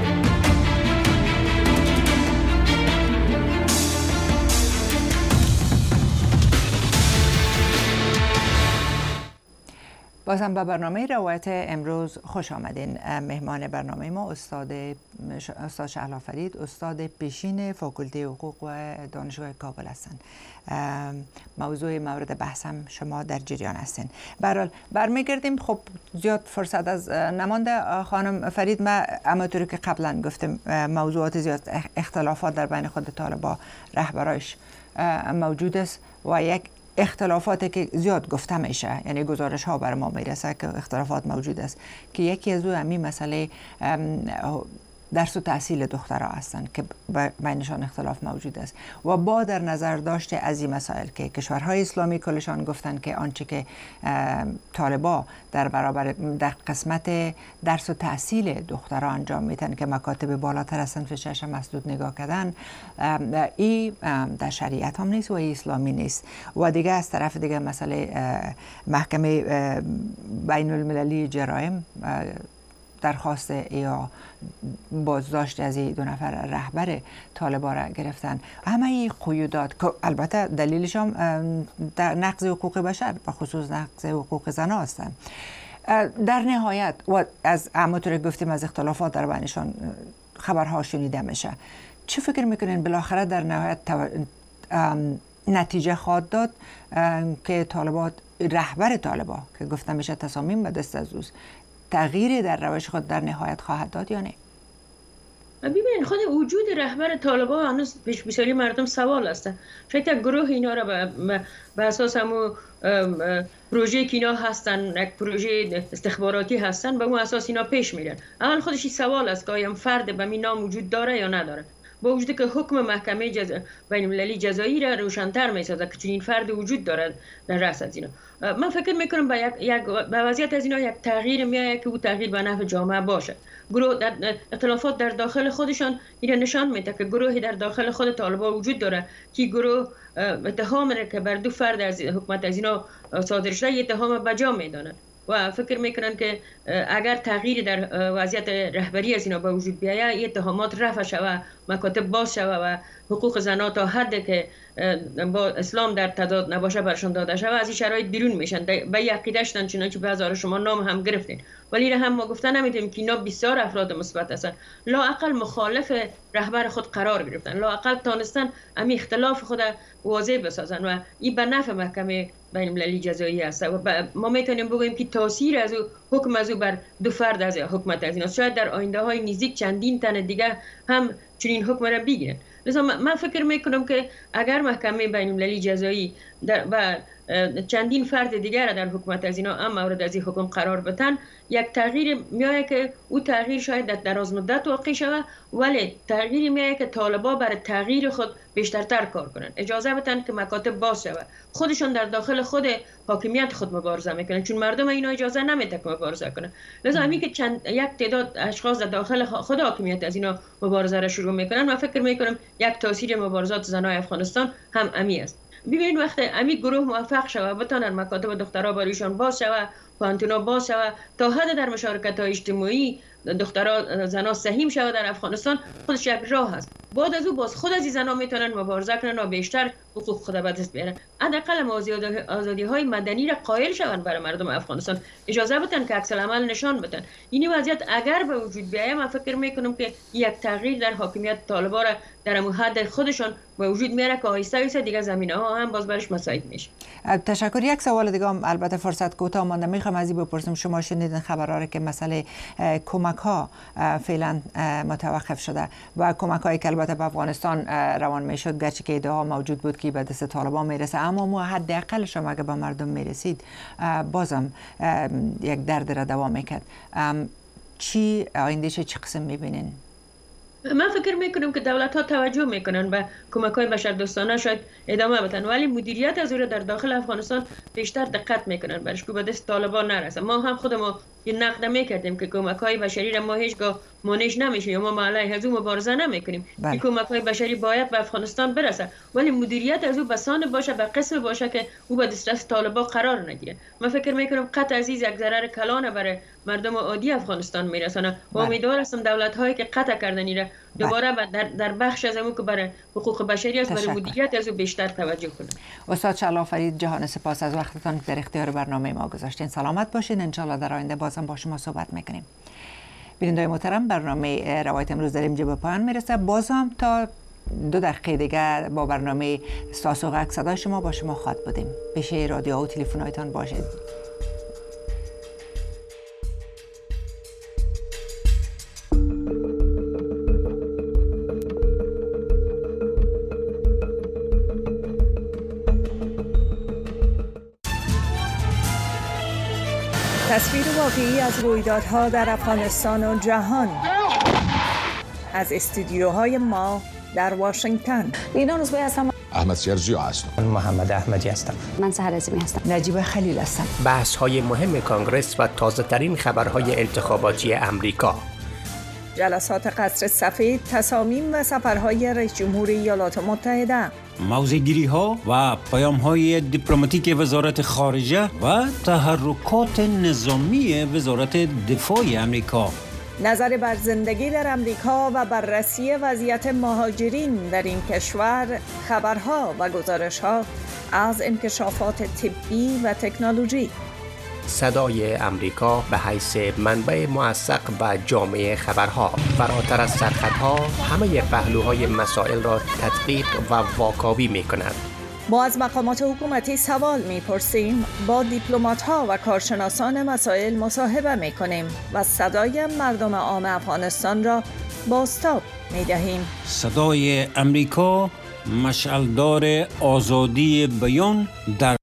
Speaker 13: بازم به برنامه روایت امروز خوش آمدین. مهمان برنامه ما استاد استاد شهلا فرید، استاد پیشین فاکولته حقوق و دانشگاه کابل هستند. موضوع مورد بحثم شما در جریان هستین. به هر حال برمیگردیم. خب زیاد فرصت از نمانده خانم فرید، ما همونطوری که قبلا گفتم موضوعات زیاد اختلافات در بین خود طالبان رهبرایش موجود است و یک اختلافاتی که زیاد گفته میشه، یعنی گزارش ها بر ما میرسه که اختلافات موجود است که یکی از او همین مسئله درس و تحصیل دخترها هستند که بینشان اختلاف موجود است و با در نظر داشته از این مسائل که کشورهای اسلامی کلشان گفتند که آنچه که طالبان در برابر در قسمت درس و تحصیل دخترها انجام میدن که مکاتب بالاتر از صنف شش مسدود نگاه کردن، این در شریعت هم نیست و این اسلامی نیست. و دیگه از طرف دیگه مسئله محکمه بین المللی جرایم درخواست یا بازداشت از این دو نفر رهبر طالبان را گرفتن. همه این قیودات که البته دلیلش هم در نقض حقوق بشر به خصوص نقض حقوق زنان هستند. در نهایت و از همونطور گفتیم از اختلافات در بینشان خبرها شنیده میشه. چه فکر میکنین بالاخره در نهایت نتیجه خواهد داد که طالبان رهبر طالبان که گفته میشه تصامیم به دست از اوست تغییری در روش خود در نهایت خواهد داد یا نه؟
Speaker 17: ببینید خود وجود رهبر طالبان هنوز پیش بسیاری مردم سوال است. شاید یک گروه اینا را به اساس همو پروژه که اینا هستن، یک پروژه استخباراتی هستن، به اون اساس اینا پیش میرن. اول خودش سوال است که آیا فرد به این نام وجود داره یا نداره. با وجود که حکم محکمه جز... بین المللی جزایی را روشن‌تر می‌سازد که چنین فرد وجود دارد در رأس از اینا. من فکر میکنم با یک یک با وضعیت از اینا یک تغییر میاد که او تغییر به نفع جامعه باشه. گروه در اختلافات در داخل خودشان اینا نشان میده که گروهی در داخل خود طالبان وجود داره که گروه اتهام را که بر دو فرد از حکومت از اینا صادر شده اتهام بجا میدانند و فکر میکنن که اگر تغییر در وضعیت رهبری از اینا به وجود بیاید اتهامات رفع شود، مکاتب باز شود و حقوق زنان تا حدی که با اسلام در تضاد نباشه برشان داده شود از این شرایط بیرون میشن. به عقیده شدن چنانچه به هزار شما نام هم گرفتین، ولی را هم ما گفتن نمیدیم که اینا بسیار افراد مثبت هستن، لااقل مخالف رهبر خود قرار گرفتن، لااقل تانستن امی اختلاف خود واضح بسازن و این به نفع محکمه بین المللی جزایی است و ما میتونیم بگوییم که تاثیر از او حکم از او بر دو فرد از حکومت از اینا شاید در آینده های نزدیک چندین تن دیگه هم چنین حکم را بگیرن. لذا من فکر میکنم که اگر محکمه بین المللی جزایی در و چندین فرد دیگر را در حکومت از اینا هم مورد از این حکم قرار بدن، یک تغییر میآید که او تغییر شاید در دراز مدت واقع شود، ولی تغییری میآید که طالبان برای تغییر خود بیشترتر کار کنند، اجازه بدن که مکاتب باز شود، خودشون در داخل خود حاکمیت خود مبارزه میکنن، چون مردم اینا اجازه نمیده که مبارزه کنن. لذا همین که چند یک تعداد اشخاص در داخل خود حاکمیت از اینا مبارزه را شروع میکنن، من فکر میکنم یک تاثیر مبارزات زنای افغانستان هم امی است. ببینید وقتی امی گروه موفق شود بتونن مکاتب دخترها برایشان باز شود، پانتونا باز شود، تا حد در مشارکت های اجتماعی دخترها زنا سهیم شود در افغانستان، خودش یک راه است. بعد از او باز خود از این زنا میتونن مبارزه کنن و بیشتر حقوق خود به دست بیارن. حداقل آزادی های مدنی را قائل شوند برای مردم افغانستان، اجازه بدن که عکس العمل نشان بدن. این وضعیت اگر به وجود بیاید، من فکر میکنم که یک تغییر در حاکمیت طالبان را در حد خودشان به وجود میاره که آهسته آهسته دیگه زمینه ها هم باز برش مساعد میشه.
Speaker 13: تشکر. یک سوال دیگه هم البته فرصت کوتاه مانده، میخوام از این بپرسم، شما شنیدین خبرها را که مسئله کمک ها فعلا متوقف شده و کمک هایی که البته به افغانستان روان میشد، گرچه که ادعا موجود بود که به دست طالبان میرسه، اما ما حداقلش هم اگه به مردم میرسید بازم یک درد را دوام میکرد. چی آیندهش چی قسم میبینین؟
Speaker 17: من فکر میکنم که دولت ها توجه میکنن به کمک های بشردوستانه، شاید ادامه بدن، ولی مدیریت از او در داخل افغانستان بیشتر دقت میکنن برش که به دست طالبان نرسه. ما هم خودمون یه نقد میکردیم که کمک های بشری را ما هیچگاه مانع نمیشه یا ما علیه از او مبارزه نمیکنیم. این کمک های بشری باید به افغانستان برسه، ولی مدیریت از او بسانه باشه، به قسم باشه که او به دسترس طالبان قرار نگیره. من فکر میکنم قطع عزیز یک ضرر کلانه برای مردم عادی افغانستان میرسونه و امیدوار هستم دولت هایی که قطع کردن را دوباره در در بخش از اون که برای حقوق بشری است برای مدیریت از او بیشتر توجه کنند.
Speaker 13: استاد شلا فرید، جهان سپاس از وقتتان که در اختیار برنامه ما گذاشتین. سلامت باشین. ان شاء الله در آینده بازم با شما صحبت میکنیم. بینندگان محترم، برنامه روایت امروز در اینجا به پایان میرسه. بازم تا دو دقیقه دیگه با برنامه ساسوغک صدای شما با شما خواهد بودیم. پیش رادیو و تلفن‌هایتان باشید.
Speaker 19: تصویر واقعی از رویدادها در افغانستان و جهان از استودیوهای ما در واشنگتن.
Speaker 20: اینا روزبه هستم.
Speaker 21: احمد سیرزیو هستم.
Speaker 22: من محمد احمدی هستم.
Speaker 23: من سحر عظیمی هستم.
Speaker 13: نجیب خلیل هستم.
Speaker 22: بحث های مهم کانگرس و تازه ترین خبرهای انتخاباتی امریکا.
Speaker 19: جلسات قصر سفید، تصامیم و سفرهای رئیس جمهور ایالات متحده.
Speaker 24: موضع‌گیری ها و پیام های دیپلماتیک وزارت خارجه و تحرکات نظامی وزارت دفاع امریکا.
Speaker 19: نظر بر زندگی در امریکا و بررسی وضعیت مهاجرین در این کشور، خبرها و گزارش‌ها از انکشافات طبی و تکنولوژی.
Speaker 22: صدای امریکا به حیث منبع موثق به جامعه خبرها، فراتر از سرخطها همه پهلوهای مسائل را تدقیق و واکاوی می کند.
Speaker 19: ما از مقامات حکومتی سوال می پرسیم، با دیپلمات‌ها و کارشناسان مسائل مصاحبه می کنیم و صدای مردم عام افغانستان را بازتاب می دهیم.
Speaker 24: صدای امریکا، مشعلدار آزادی بیان در